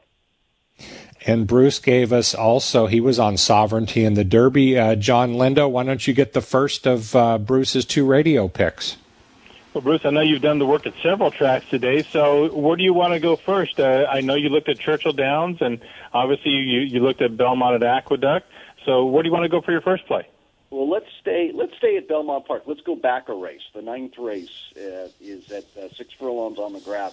S4: And Bruce gave us also, he was on Sovereignty in the Derby. Uh, John Lindo, why don't you get the first of uh, Bruce's two radio picks?
S5: Well, Bruce, I know you've done the work at several tracks today, so where do you want to go first? Uh, I know you looked at Churchill Downs, and obviously you, you looked at Belmont at Aqueduct. So where do you want to go for your first play?
S10: Well, let's stay. Let's stay at Belmont Park. Let's go back a race. The ninth race uh, is at uh, six furlongs on the grass,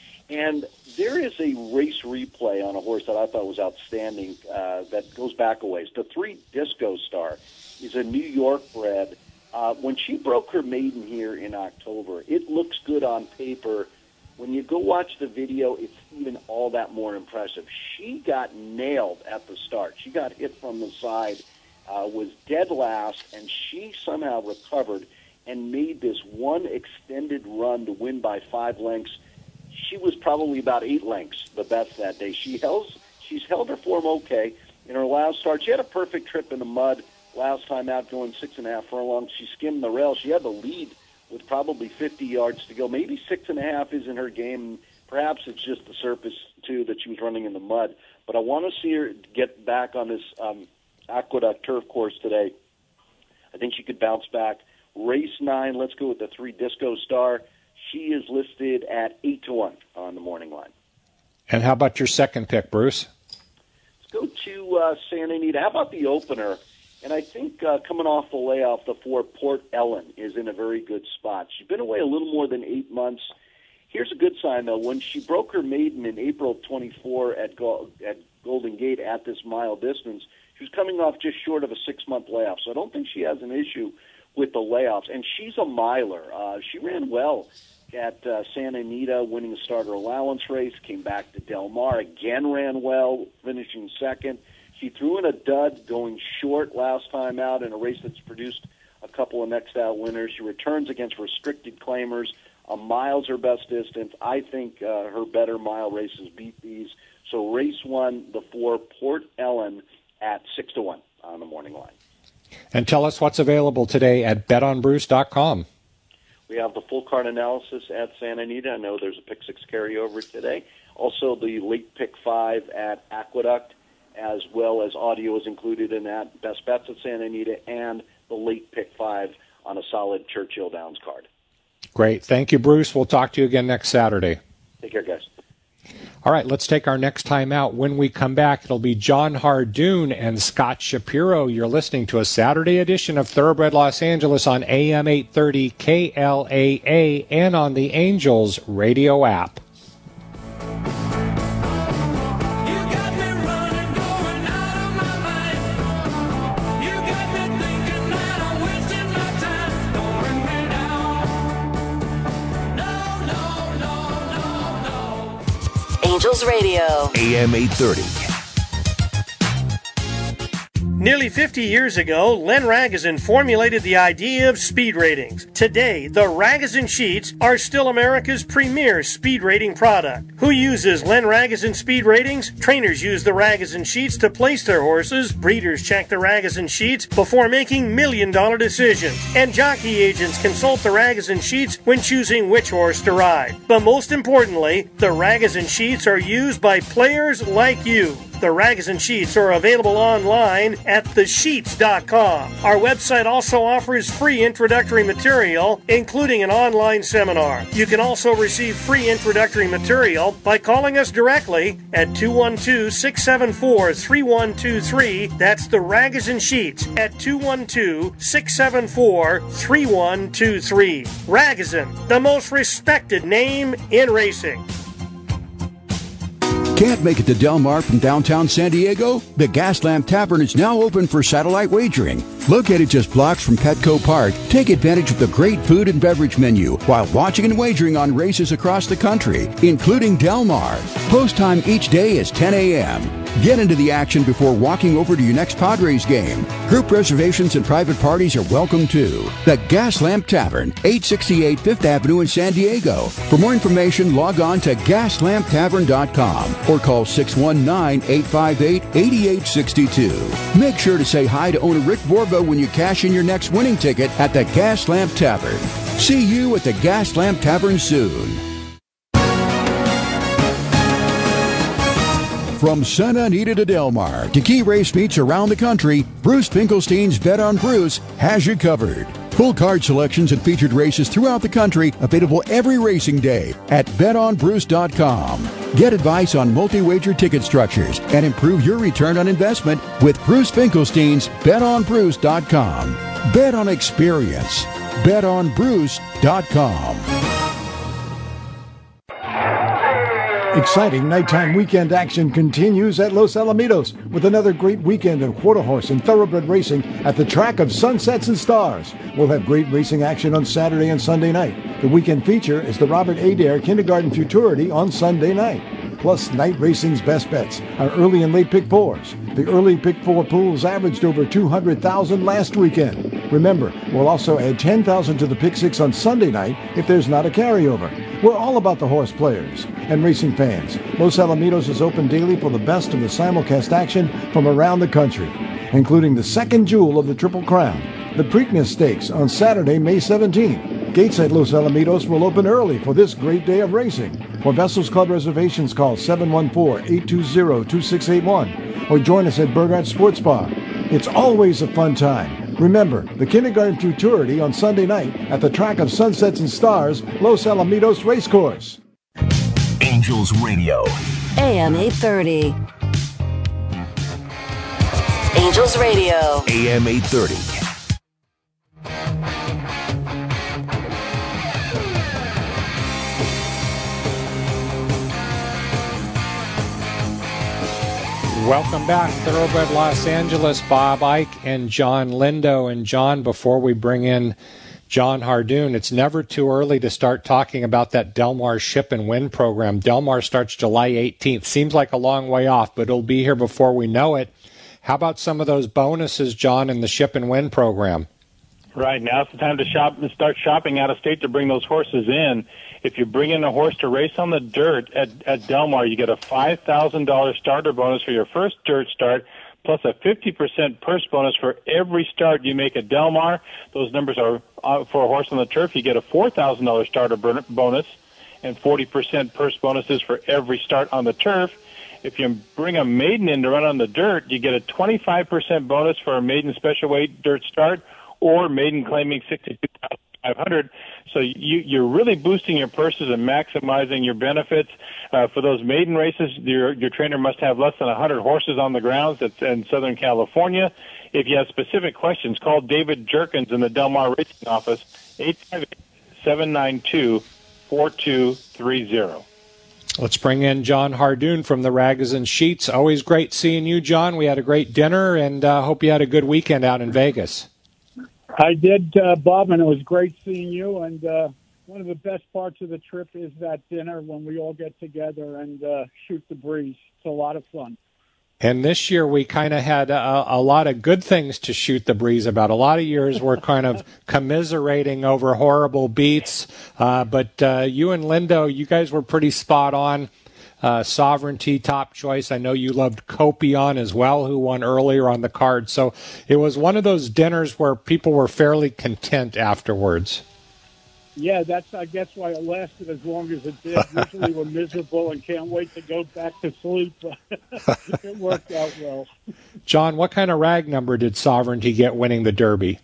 S10: and there is a race replay on a horse that I thought was outstanding. Uh, that goes back a ways. The three Disco Star is a New York bred. Uh, when she broke her maiden here in October, it looks good on paper. When you go watch the video, it's even all that more impressive. She got nailed at the start. She got hit from the side. Uh, was dead last, and she somehow recovered and made this one extended run to win by five lengths. She was probably about eight lengths the best that day. She held, she's held her form okay. In her last start, she had a perfect trip in the mud last time out, going six and a half furlongs. She skimmed the rail. She had the lead with probably fifty yards to go. Maybe six and a half isn't her game. Perhaps it's just the surface, too, that she was running in the mud. But I want to see her get back on this um, Aqueduct turf course today. I think she could bounce back. Race nine, let's go with the three Disco Star. She is listed at eight to one on the morning line.
S4: And how about your second pick, Bruce?
S10: Let's go to uh, Santa Anita. How about the opener? And I think uh, coming off the layoff, the four Port Ellen is in a very good spot. She's been away a little more than eight months. Here's a good sign, though. When she broke her maiden in April twenty-four at, Go- at Golden Gate at this mile distance, she was coming off just short of a six-month layoff. So I don't think she has an issue with the layoffs. And she's a miler. Uh, she ran well at uh, Santa Anita, winning a starter allowance race, came back to Del Mar, again ran well, finishing second. She threw in a dud going short last time out in a race that's produced a couple of next out winners. She returns against restricted claimers. A mile's her best distance. I think uh, her better mile races beat these. So race one, the four Port Ellen at six to one on the morning line.
S4: And tell us what's available today at bet on bruce dot com.
S10: We have the full card analysis at Santa Anita. I know there's a pick six carryover today. Also the late pick five at Aqueduct, as well as audio is included in that. Best bets at Santa Anita and the late pick five on a solid Churchill Downs card.
S4: Great. Thank you, Bruce. We'll talk to you again next Saturday.
S10: Take care, guys.
S4: All right, let's take our next time out. When we come back, it'll be John Hardoon and Scott Shapiro. You're listening to a Saturday edition of Thoroughbred Los Angeles on A M eight thirty K L A A and on the Angels radio app.
S6: Angels Radio.
S2: A M eight thirty.
S1: Nearly fifty years ago, Len Ragozin formulated the idea of speed ratings. Today, the Ragozin Sheets are still America's premier speed rating product. Who uses Len Ragozin speed ratings? Trainers use the Ragozin Sheets to place their horses. Breeders check the Ragozin Sheets before making million-dollar decisions. And jockey agents consult the Ragozin Sheets when choosing which horse to ride. But most importantly, the Ragozin Sheets are used by players like you. The Ragozin Sheets are available online at the sheets dot com. Our website also offers free introductory material, including an online seminar. You can also receive free introductory material by calling us directly at two one two, six seven four, three one two three. That's the Ragozin Sheets at two one two, six seven four, three one two three. Ragozin, the most respected name in racing.
S3: Can't make it to Del Mar from downtown San Diego? The Gaslamp Tavern is now open for satellite wagering. Located just blocks from Petco Park, take advantage of the great food and beverage menu while watching and wagering on races across the country, including Del Mar. Post time each day is ten a.m. Get into the action before walking over to your next Padres game. Group reservations and private parties are welcome too. The Gaslamp Tavern, eight sixty-eight Fifth Avenue in San Diego. For more information, log on to gas lamp tavern dot com or call six one nine, eight five eight, eight eight six two. Make sure to say hi to owner Rick Borbo when you cash in your next winning ticket at the Gaslamp Tavern. See you at the Gaslamp Tavern soon. From Santa Anita to Del Mar to key race meets around the country, Bruce Finkelstein's Bet on Bruce has you covered. Full card selections and featured races throughout the country available every racing day at bet on bruce dot com. Get advice on multi-wager ticket structures and improve your return on investment with Bruce Finkelstein's bet on bruce dot com. Bet on experience. bet on bruce dot com.
S11: Exciting nighttime weekend action continues at Los Alamitos with another great weekend of quarter horse and thoroughbred racing at the track of Sunsets and Stars. We'll have great racing action on Saturday and Sunday night. The weekend feature is the Robert Adair Kindergarten Futurity on Sunday night. Plus night racing's best bets are early and late pick fours. The early pick four pools averaged over two hundred thousand last weekend. Remember, we'll also add ten thousand to the pick six on Sunday night if there's not a carryover. We're all about the horse players and racing fans. Los Alamitos is open daily for the best of the simulcast action from around the country, including the second jewel of the Triple Crown, the Preakness Stakes on Saturday, May seventeenth. Gates at Los Alamitos will open early for this great day of racing. For Vessels Club reservations, call seven one four, eight two zero, two six eight one or join us at Burghardt Sports Bar. It's always a fun time. Remember, the Kindergarten Futurity on Sunday night at the track of Sunsets and Stars, Los Alamitos Racecourse.
S2: Angels Radio.
S6: A M eight thirty. Angels Radio.
S2: A M eight thirty.
S4: Welcome back, Thoroughbred Los Angeles. Bob Ike and John Lindo. And John, before we bring in John Hardoon, it's never too early to start talking about that Del Mar Ship and Win program. Del Mar starts July eighteenth. Seems like a long way off, but it'll be here before we know it. How about some of those bonuses, John, in the Ship and Win program?
S5: Right, now's the time to shop and start shopping out of state to bring those horses in. If you bring in a horse to race on the dirt at, at Del Mar, you get a five thousand dollars starter bonus for your first dirt start, plus a fifty percent purse bonus for every start you make at Del Mar. Those numbers are uh, for a horse on the turf. You get a four thousand dollars starter bonus and forty percent purse bonuses for every start on the turf. If you bring a maiden in to run on the dirt, you get a twenty-five percent bonus for a maiden special weight dirt start or maiden claiming sixty-two thousand five hundred dollars. So you, you're really boosting your purses and maximizing your benefits. Uh, for those maiden races, your, your trainer must have less than one hundred horses on the grounds. That's in Southern California. If you have specific questions, call David Jerkins in the Del Mar Racing Office, eight five eight, seven nine two, four two three zero.
S4: Let's bring in John Hardoon from the Ragozin Sheets. Always great seeing you, John. We had a great dinner, and uh, hope you had a good weekend out in Vegas.
S12: I did, uh, Bob, and it was great seeing you. And uh, one of the best parts of the trip is that dinner when we all get together and uh, shoot the breeze. It's a lot of fun.
S4: And this year we kind of had a, a lot of good things to shoot the breeze about. A lot of years we're kind of commiserating over horrible beats. Uh, but uh, you and Lindo, you guys were pretty spot on. Uh, Sovereignty, top choice. I know you loved Copion as well, who won earlier on the card. So it was one of those dinners where people were fairly content afterwards.
S12: Yeah, that's, I guess, why it lasted as long as it did. Usually we're miserable and can't wait to go back to sleep. It worked out well.
S4: John, what kind of rag number did Sovereignty get winning the Derby?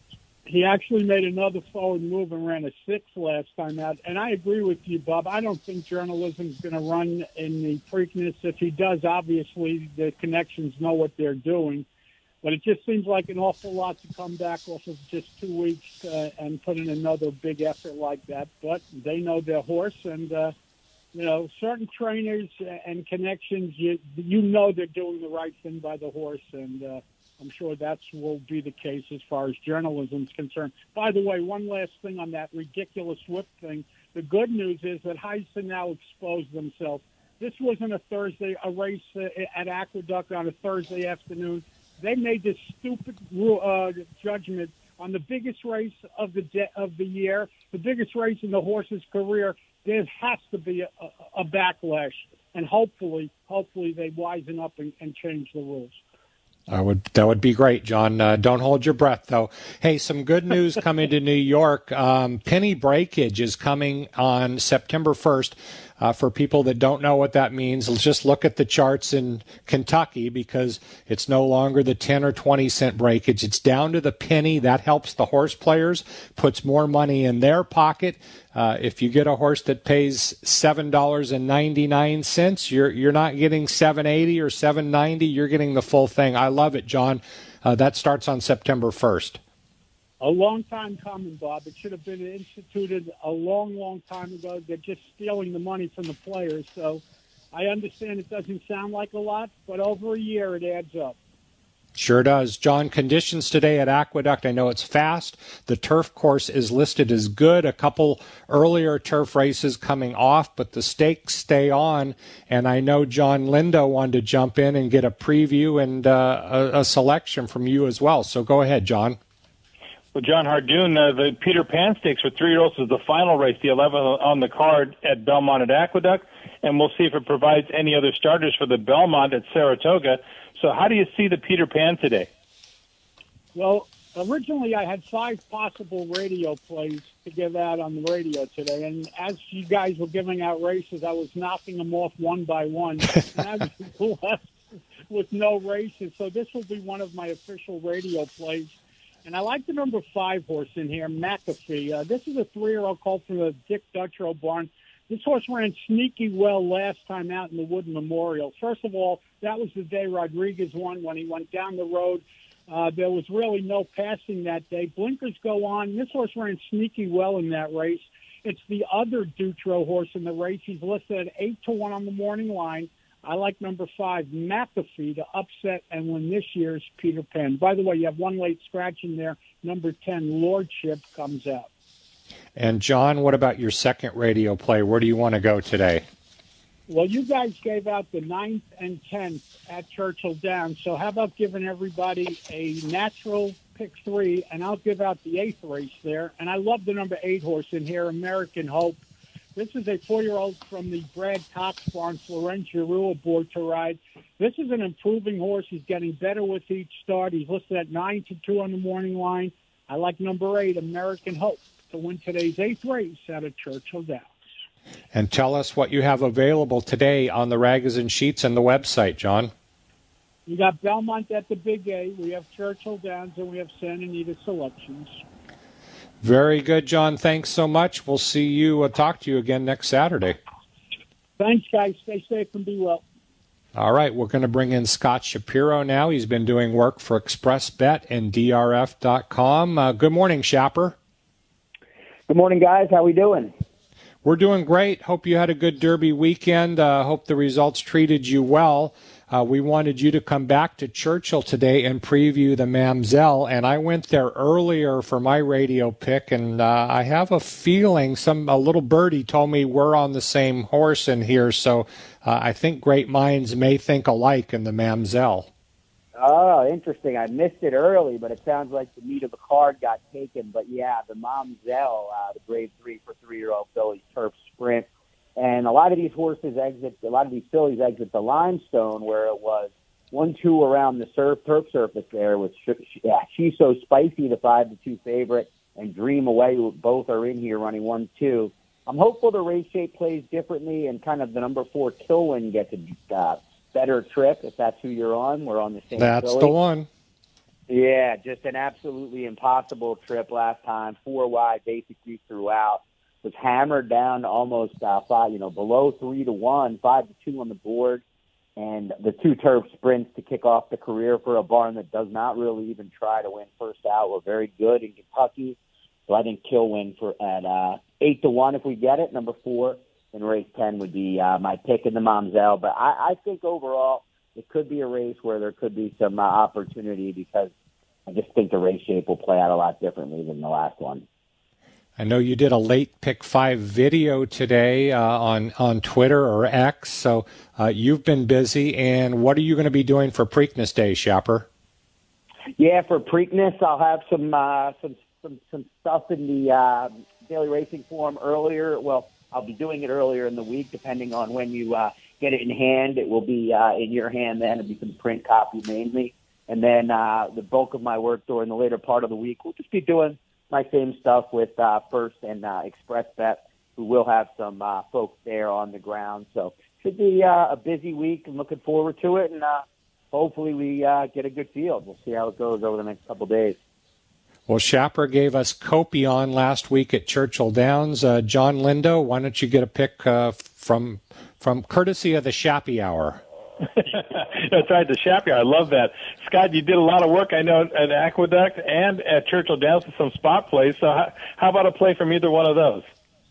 S12: He actually made another forward move and ran a six last time out. And I agree with you, Bob. I don't think journalism's going to run in the Preakness. If he does, obviously the connections know what they're doing. But it just seems like an awful lot to come back off of just two weeks uh, and put in another big effort like that. But they know their horse, and, uh, you know, certain trainers and connections, you, you know they're doing the right thing by the horse, and uh, I'm sure that will be the case as far as journalism is concerned. By the way, one last thing on that ridiculous whip thing. The good news is that Heisen now exposed themselves. This wasn't a Thursday, a race uh, at Aqueduct on a Thursday afternoon. They made this stupid uh, judgment on the biggest race of the de- of the year, the biggest race in the horse's career. There has to be a, a, a backlash, and hopefully, hopefully they wisen up and, and change the rules.
S4: I would, that would be great, John. Uh, don't hold your breath, though. Hey, some good news coming to New York. Um, Penny Breakage is coming on September first. Uh, for people that don't know what that means, let's just look at the charts in Kentucky, because it's no longer the ten or twenty cent breakage. It's down to the penny. That helps the horse players, puts more money in their pocket. Uh, if you get a horse that pays seven dollars and ninety-nine cents, you're you're not getting seven eighty or seven ninety. You're getting the full thing. I love it, John. Uh, that starts on September first.
S12: A long time coming, Bob. It should have been instituted a long, long time ago. They're just stealing the money from the players. So I understand it doesn't sound like a lot, but over a year it adds up.
S4: Sure does. John, conditions today at Aqueduct, I know it's fast. The turf course is listed as good. A couple earlier turf races coming off, but the stakes stay on. And I know John Lindo wanted to jump in and get a preview and uh, a, a selection from you as well. So go ahead, John.
S5: Well, John Hardoon, uh, the Peter Pan Stakes for three-year-olds is the final race, the eleventh on the card at Belmont at Aqueduct, and we'll see if it provides any other starters for the Belmont at Saratoga. So how do you see the Peter Pan today?
S12: Well, originally I had five possible radio plays to give out on the radio today, and as you guys were giving out races, I was knocking them off one by one, and I was left with no races. So this will be one of my official radio plays. And I like the number five horse in here, McAfee. Uh, this is a three-year-old called from the Dick Dutrow barn. This horse ran sneaky well last time out in the Wood Memorial. First of all, that was the day Rodriguez won when he went down the road. Uh, there was really no passing that day. Blinkers go on. This horse ran sneaky well in that race. It's the other Dutrow horse in the race. He's listed at eight to one on the morning line. I like number five, McAfee, to upset and win this year's Peter Pan. By the way, you have one late scratch in there. Number ten, Lordship, comes out.
S4: And, John, what about your second radio play? Where do you want to go today?
S12: Well, you guys gave out the ninth and tenth at Churchill Downs, so how about giving everybody a natural pick three, and I'll give out the eighth race there. And I love the number eight horse in here, American Hope. This is a four-year-old from the Brad Cox barn, Florent Giroux, aboard to ride. This is an improving horse. He's getting better with each start. He's listed at nine to two on the morning line. I like number eight, American Hope, to win today's eighth race out of Churchill Downs.
S4: And tell us what you have available today on the Rags and Sheets and the website, John.
S12: We got Belmont at the Big A. We have Churchill Downs, and we have Santa Anita selections.
S4: Very good, John. Thanks so much. We'll see you, uh, talk to you again next Saturday.
S12: Thanks, guys. Stay safe and be well.
S4: All right, we're going to bring in Scott Shapiro now. He's been doing work for ExpressBet and D R F dot com. Uh, good morning, Shapper.
S13: Good morning, guys. How we doing?
S4: We're doing great. Hope you had a good Derby weekend. Uh, hope the results treated you well. uh, we wanted you to come back to Churchill today and preview the Mamzelle. And I went there earlier for my radio pick, and uh, I have a feeling some a little birdie told me we're on the same horse in here. So uh, I think great minds may think alike in the Mamzelle.
S13: Oh, interesting. I missed it early, but it sounds like the meat of the card got taken. But, yeah, the Mamzelle, uh, the grade three for three-year-old filly turf sprint. And a lot of these horses exit, a lot of these fillies exit the limestone where it was one two around the surf, turf surface there. With yeah, She's So Spicy, the five to two favorite, and Dream Away, both are in here running one two. I'm hopeful the race shape plays differently and kind of the number four Kilwin gets a uh, better trip if that's who you're on. We're on the same
S4: That's
S13: filly.
S4: the one.
S13: Yeah, just an absolutely impossible trip last time. Four wide basically throughout. Was hammered down to almost uh, five, you know, below three to one, five to two on the board, and the two turf sprints to kick off the career for a barn that does not really even try to win first out were very good in Kentucky. So I think Kilwin for at uh, eight to one if we get it. Number four in race ten would be uh, my pick in the Mamzelle. But I, I think overall it could be a race where there could be some uh, opportunity because I just think the race shape will play out a lot differently than the last one.
S4: I know you did a late pick five video today uh, on, on Twitter or X, so uh, you've been busy. And what are you going to be doing for Preakness Day, Shapper?
S13: Yeah, for Preakness, I'll have some uh, some, some some stuff in the uh, Daily Racing Forum earlier. Well, I'll be doing it earlier in the week, depending on when you uh, get it in hand. It will be uh, in your hand then. It'll be some print copy mainly. And then uh, the bulk of my work during the later part of the week, we'll just be doing my same stuff with uh, First and uh, Express Bet, who will have some uh, folks there on the ground. So should be uh, a busy week. I'm looking forward to it, and uh, hopefully we uh, get a good field. We'll see how it goes over the next couple of days.
S4: Well, Shapper gave us Copion last week at Churchill Downs. Uh, John Lindo, why don't you get a pick uh, from from courtesy of the Shappy Hour?
S5: That's right, the Shappy Hour. I love that. Scott, you did a lot of work, I know, at Aqueduct and at Churchill Downs with some spot plays. So how, how about a play from either one of those?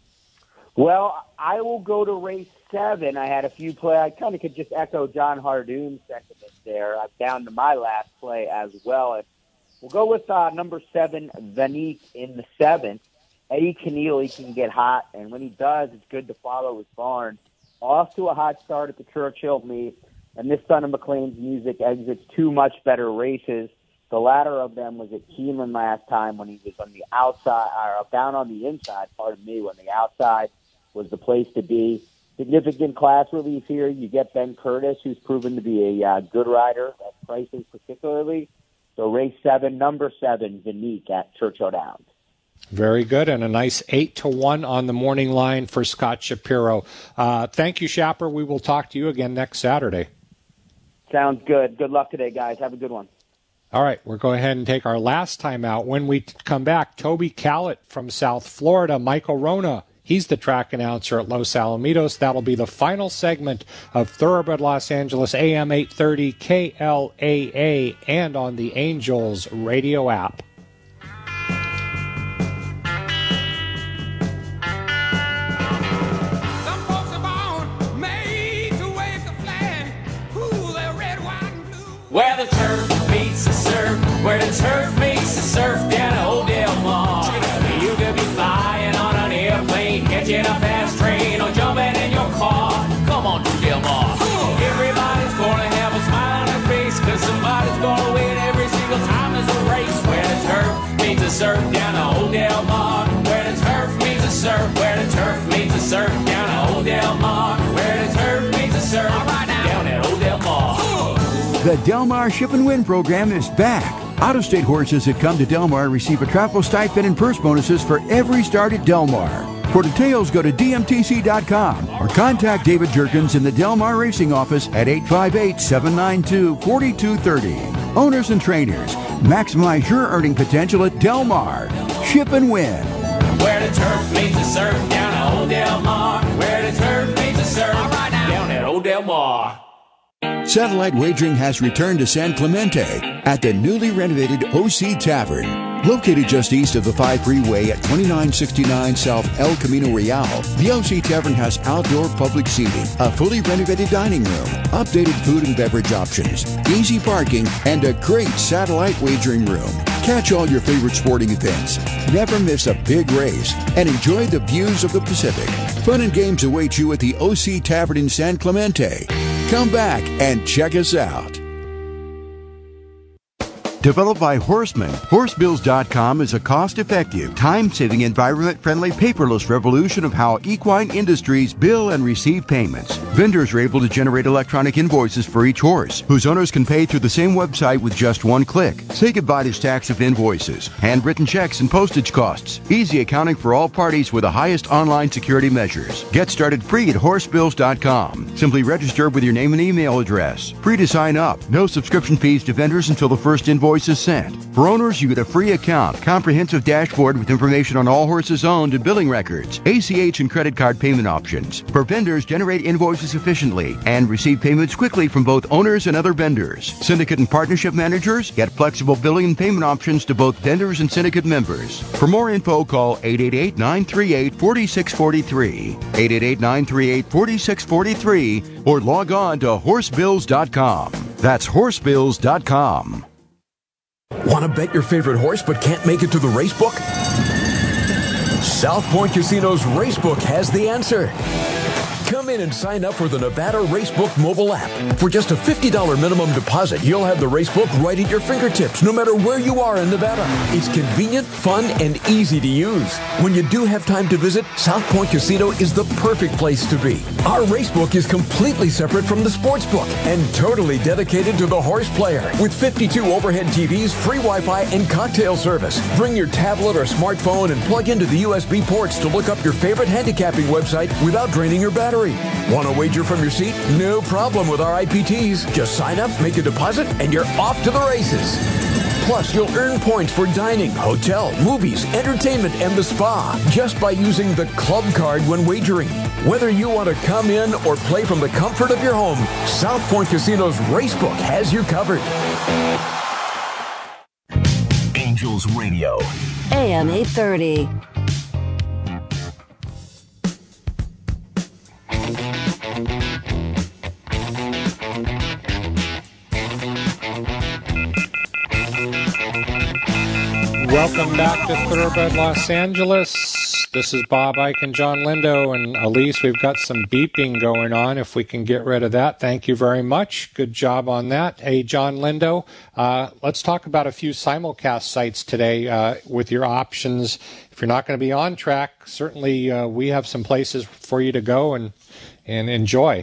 S13: Well, I will go to race seven. I had a few play. I kind of could just echo John Hardoon's sentiment there. I'm down to my last play as well. And we'll go with uh, number seven, Vanique, in the seventh. Eddie Keneally can get hot, and when he does, it's good to follow his barn. Off to a hot start at the Churchill meet, and this Son of McLean's Music exits two much better races. The latter of them was at Keeneland last time when he was on the outside, or down on the inside, pardon me, when the outside was the place to be. Significant class relief here. You get Ben Curtis, who's proven to be a uh, good rider at prices particularly. So race seven, number seven, Vanique at Churchill Downs.
S4: Very good, and a nice eight to one on the morning line for Scott Shapiro. Uh, thank you, Shapper. We will talk to you again next Saturday.
S13: Sounds good. Good luck today, guys. Have a good one.
S4: All right, we'll go ahead and take our last time out. When we come back, Toby Callett from South Florida, Michael Rona. He's the track announcer at Los Alamitos. That'll be the final segment of Thoroughbred Los Angeles, A M eight thirty K L A A, and on the Angels radio app.
S8: Where the turf meets the surf, where the turf meets the surf down at Old Del Mar. You could be flying on an airplane, catching a fast train, or jumping in your car. Come on to Del Mar. Everybody's gonna have a smile on their face, cause somebody's gonna win every single time there's a race. Where the turf meets the surf down at Old Del Mar. Where the turf meets the surf, where the turf meets the surf down at Old Del Mar. Where the turf meets the surf down at Old Del Mar.
S3: The Del Mar Ship and Win program is back. Out-of-state horses that come to Del Mar receive a travel stipend and purse bonuses for every start at Del Mar. For details, go to D M T C dot com or contact David Jerkins in the Del Mar Racing Office at eight five eight, seven nine two, four two three zero. Owners and trainers, maximize your earning potential at Del Mar. Ship and Win.
S8: Where the turf meets the surf down at Old Del Mar. Where the turf meets the surf down at Old Del Mar.
S3: Satellite wagering has returned to San Clemente at the newly renovated O C Tavern. Located just east of the five freeway at twenty-nine sixty-nine South El Camino Real, the O C Tavern has outdoor public seating, a fully renovated dining room, updated food and beverage options, easy parking, and a great satellite wagering room. Catch all your favorite sporting events, never miss a big race, and enjoy the views of the Pacific. Fun and games await you at the O C Tavern in San Clemente. Come back and check us out.
S14: Developed by Horseman, Horsebills dot com is a cost-effective, time-saving, environment-friendly, paperless revolution of how equine industries bill and receive payments. Vendors are able to generate electronic invoices for each horse, whose owners can pay through the same website with just one click. Say goodbye to stacks of invoices, handwritten checks, and postage costs. Easy accounting for all parties with the highest online security measures. Get started free at Horsebills dot com. Simply register with your name and email address. Free to sign up. No subscription fees to vendors until the first invoice is sent. For owners, you get a free account, comprehensive dashboard with information on all horses owned and billing records, A C H and credit card payment options. For vendors, generate invoices efficiently and receive payments quickly from both owners and other vendors. Syndicate and partnership managers get flexible billing and payment options to both vendors and syndicate members. For more info, call eight eight eight, nine three eight, four six four three, eight eight eight, nine three eight, four six four three, or log on to Horsebills dot com. That's Horsebills dot com.
S2: Want to bet your favorite horse but can't make it to the racebook? South Point Casino's Racebook has the answer. Come in and sign up for the Nevada Racebook mobile app. For just a fifty dollars minimum deposit, you'll have the Racebook right at your fingertips, no matter where you are in Nevada. It's convenient, fun, and easy to use. When you do have time to visit, South Point Casino is the perfect place to be. Our Racebook is completely separate from the sportsbook and totally dedicated to the horse player. With fifty-two overhead T Vs, free Wi-Fi, and cocktail service. Bring your tablet or smartphone and plug into the U S B ports to look up your favorite handicapping website without draining your battery. Want to wager from your seat? No problem with our I P Ts. Just sign up, make a deposit, and you're off to the races. Plus, you'll earn points for dining, hotel, movies, entertainment, and the spa just by using the club card when wagering. Whether you want to come in or play from the comfort of your home, South Point Casino's Racebook has you covered.
S6: Angels Radio. A M eight thirty.
S4: Welcome back to Thoroughbred Los Angeles. This is Bob Ike and John Lindo, and Elise, we've got some beeping going on. If we can get rid of that, thank you very much. Good job on that. Hey, John Lindo, uh, let's talk about a few simulcast sites today uh, with your options. If you're not going to be on track, certainly uh, we have some places for you to go and, and enjoy.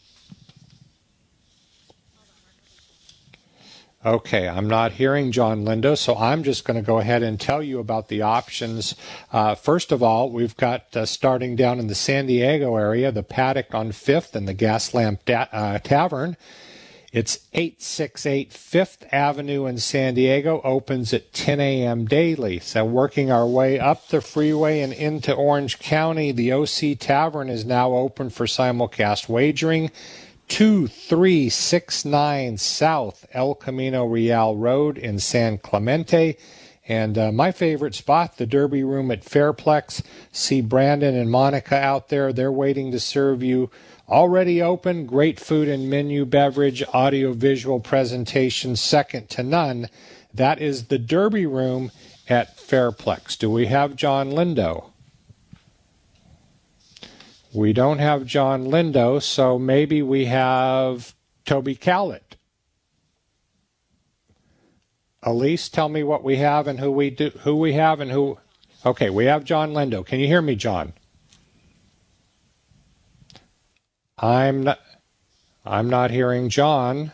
S4: Okay, I'm not hearing John Lindo, so I'm just going to go ahead and tell you about the options. Uh, first of all, we've got uh, starting down in the San Diego area, the Paddock on fifth and the Gaslamp da- uh, Tavern. It's eight sixty-eight Fifth Avenue in San Diego, opens at ten a.m. daily. So working our way up the freeway and into Orange County, the O C Tavern is now open for simulcast wagering. two three six nine South El Camino Real Road in San Clemente. And uh, my favorite spot, the Derby Room at Fairplex. See Brandon and Monica out there. They're waiting to serve you. Already open, great food and menu, beverage, audio-visual presentation, second to none. That is the Derby Room at Fairplex. Do we have John Lindo? We don't have John Lindo, so maybe we have Toby Callett. Elise, tell me what we have and who we do, who we have and who. Okay, we have John Lindo. Can you hear me, John? I'm not. I'm not hearing John.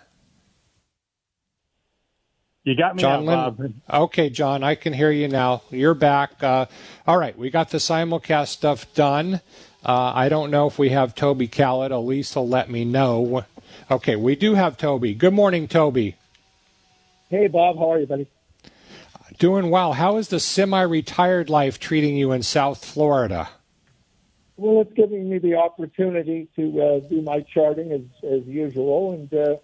S5: You got me,
S4: John
S5: now, Bob.
S4: Lindo. Okay, John, I can hear you now. You're back. Uh, all right, we got the simulcast stuff done. Uh, I don't know if we have Toby Callett. Elise will let me know. Okay, we do have Toby. Good morning, Toby.
S15: Hey, Bob. How are you, buddy?
S4: Doing well. How is the semi-retired life treating you in South Florida?
S15: Well, it's giving me the opportunity to uh, do my charting as, as usual, and uh,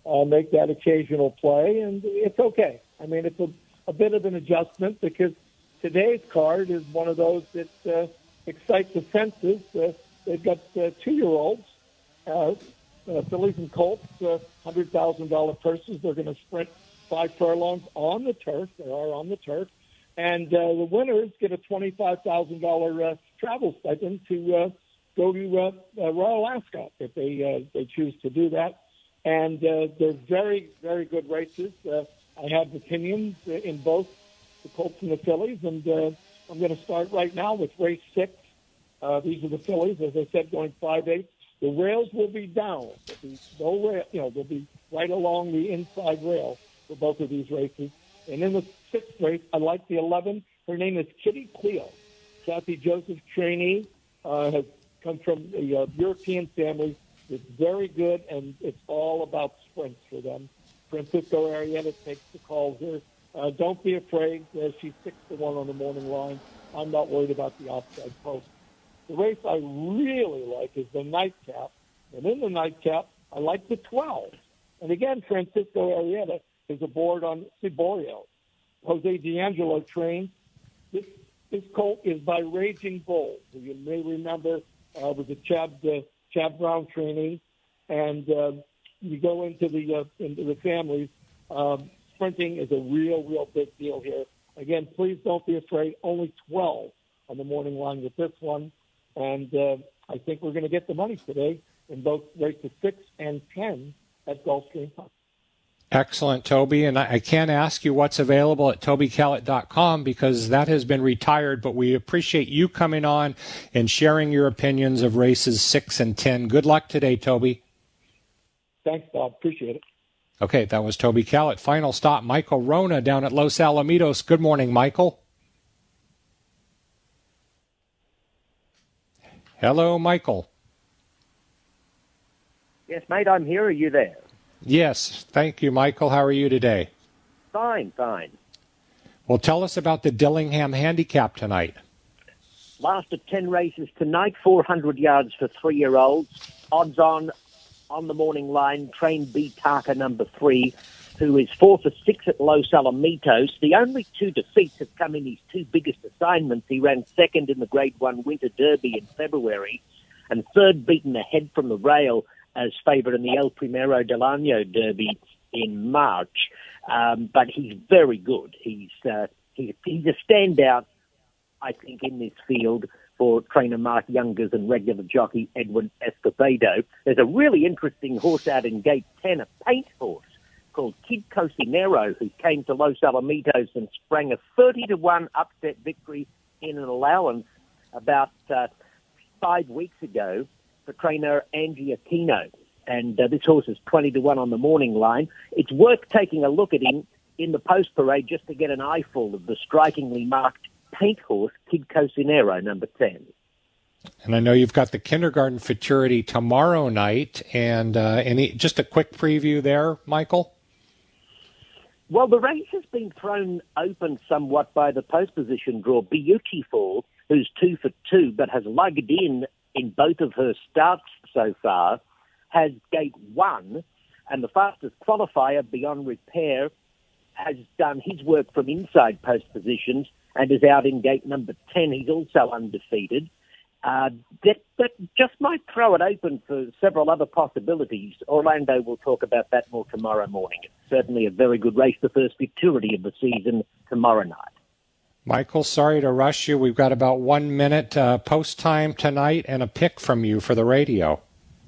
S15: uh, make that occasional play, and it's okay. I mean, it's a, a bit of an adjustment because today's card is one of those that uh, excite the senses. Uh, they've got uh, two-year-olds, uh, uh, fillies and colts, uh, one hundred thousand dollars purses. They're going to sprint five furlongs on the turf. They are on the turf. And uh, the winners get a twenty-five thousand dollars uh, travel stipend to uh, go to uh, uh, Royal Ascot if they uh, they choose to do that. And uh, they're very, very good races. Uh, I have opinions in both the colts and the fillies. And uh, I'm going to start right now with race six. Uh, these are the fillies, as I said, going five eight. The rails will be down. There'll be no rail, you know, they'll be right along the inside rail for both of these races. And in the sixth race, I like the eleven. Her name is Kitty Cleo. Kathy Joseph trainee, uh, has come from a uh, European family. It's very good, and it's all about sprints for them. Francisco Arietta takes the calls here. Uh, don't be afraid. Uh, she's six to one on the morning line. I'm not worried about the outside post. The race I really like is the nightcap. And in the nightcap, I like the twelve. And again, Francisco Arietta is aboard on Ciborio. Jose D'Angelo trains. This, this colt is by Raging Bull, who you may remember uh, was a Chad, uh, Chad Brown trainee. And uh, you go into the uh, into the families. Um, sprinting is a real, real big deal here. Again, please don't be afraid. Only twelve on the morning line with this one. And uh, I think we're going to get the money today in both races six and ten at Gulfstream Park.
S4: Excellent, Toby. And I, I can't ask you what's available at toby kellett dot com because that has been retired, but we appreciate you coming on and sharing your opinions of races six and ten. Good luck today, Toby.
S15: Thanks, Bob. Appreciate it.
S4: Okay, that was Toby Kellett. Final stop, Michael Rona down at Los Alamitos. Good morning, Michael. Hello, Michael.
S16: Yes, mate, I'm here. Are you there?
S4: Yes, thank you, Michael. How are you today?
S16: Fine, fine.
S4: Well, tell us about the Dillingham Handicap tonight.
S16: Last of ten races tonight, four hundred yards for three-year-olds. Odds on, on the morning line, Train B Tarka number three, who is four for six at Los Alamitos. The only two defeats have come in his two biggest assignments. He ran second in the Grade One Winter Derby in February, and third beaten ahead from the rail as favourite in the El Primero del Año Derby in March. Um, but he's very good. He's uh, he, he's a standout, I think, in this field for trainer Mark Youngers and regular jockey Edwin Escobedo. There's a really interesting horse out in Gate ten, a paint horse called Kid Cocinero, who came to Los Alamitos and sprang a thirty to one upset victory in an allowance about uh, five weeks ago for trainer Angie Aquino. And uh, this horse is twenty to one on the morning line. It's worth taking a look at him in the post parade just to get an eyeful of the strikingly marked paint horse, Kid Cocinero, number ten.
S4: And I know you've got the kindergarten futurity tomorrow night. And uh, any just a quick preview there, Michael?
S16: Well, the race has been thrown open somewhat by the post position draw. Beautiful, who's two for two, but has lugged in in both of her starts so far, has gate one, and the fastest qualifier, Beyond Repair, has done his work from inside post positions and is out in gate number ten. He's also undefeated. Uh, that, that just might throw it open for several other possibilities. Orlando will talk about that more tomorrow morning. It's certainly a very good race, the first futurity of the season tomorrow night.
S4: Michael, sorry to rush you. We've got about one minute uh, post time tonight and a pick from you for the radio.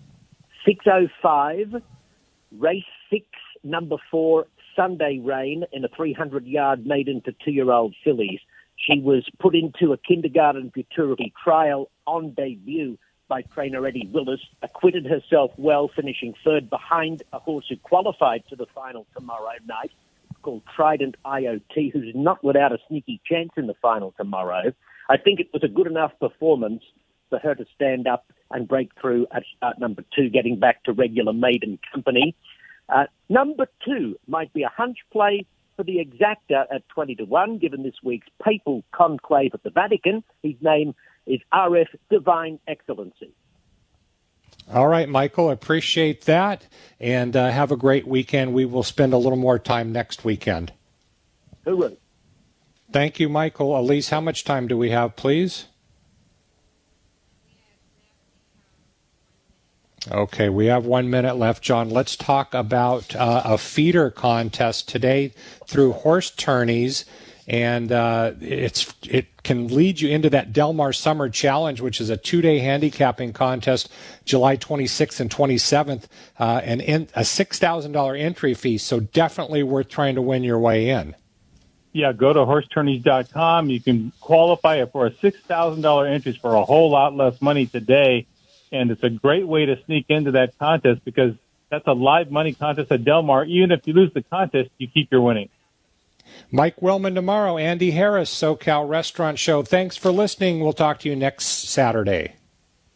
S16: six oh five, race six, number four, Sunday Rain, in a three hundred yard maiden to two-year-old fillies. She was put into a kindergarten futurity trial on debut by trainer Eddie Willis, acquitted herself well, finishing third behind a horse who qualified to the final tomorrow night, called Trident I O T, who's not without a sneaky chance in the final tomorrow. I think it was a good enough performance for her to stand up and break through at start number two, getting back to regular maiden company. Uh, number two might be a hunch play for the exacta at twenty to one, given this week's papal conclave at the Vatican. His name is R F Divine Excellency.
S4: All right, Michael, appreciate that, and uh, have a great weekend. We will spend a little more time next weekend.
S16: Hooroo.
S4: Thank you, Michael. Elise, how much time do we have, please? Okay, we have one minute left, John. Let's talk about uh, a feeder contest today through Horse Tourneys, and uh, it's it can lead you into that Del Mar Summer Challenge, which is a two-day handicapping contest, July twenty-sixth and twenty-seventh, uh, and in, a six thousand dollars entry fee, so definitely worth trying to win your way in.
S5: Yeah, go to horse tourneys dot com. You can qualify for a six thousand dollars entry for a whole lot less money today. And it's a great way to sneak into that contest because that's a live money contest at Del Mar. Even if you lose the contest, you keep your winning.
S4: Mike Willman tomorrow, Andy Harris, SoCal Restaurant Show. Thanks for listening. We'll talk to you next Saturday.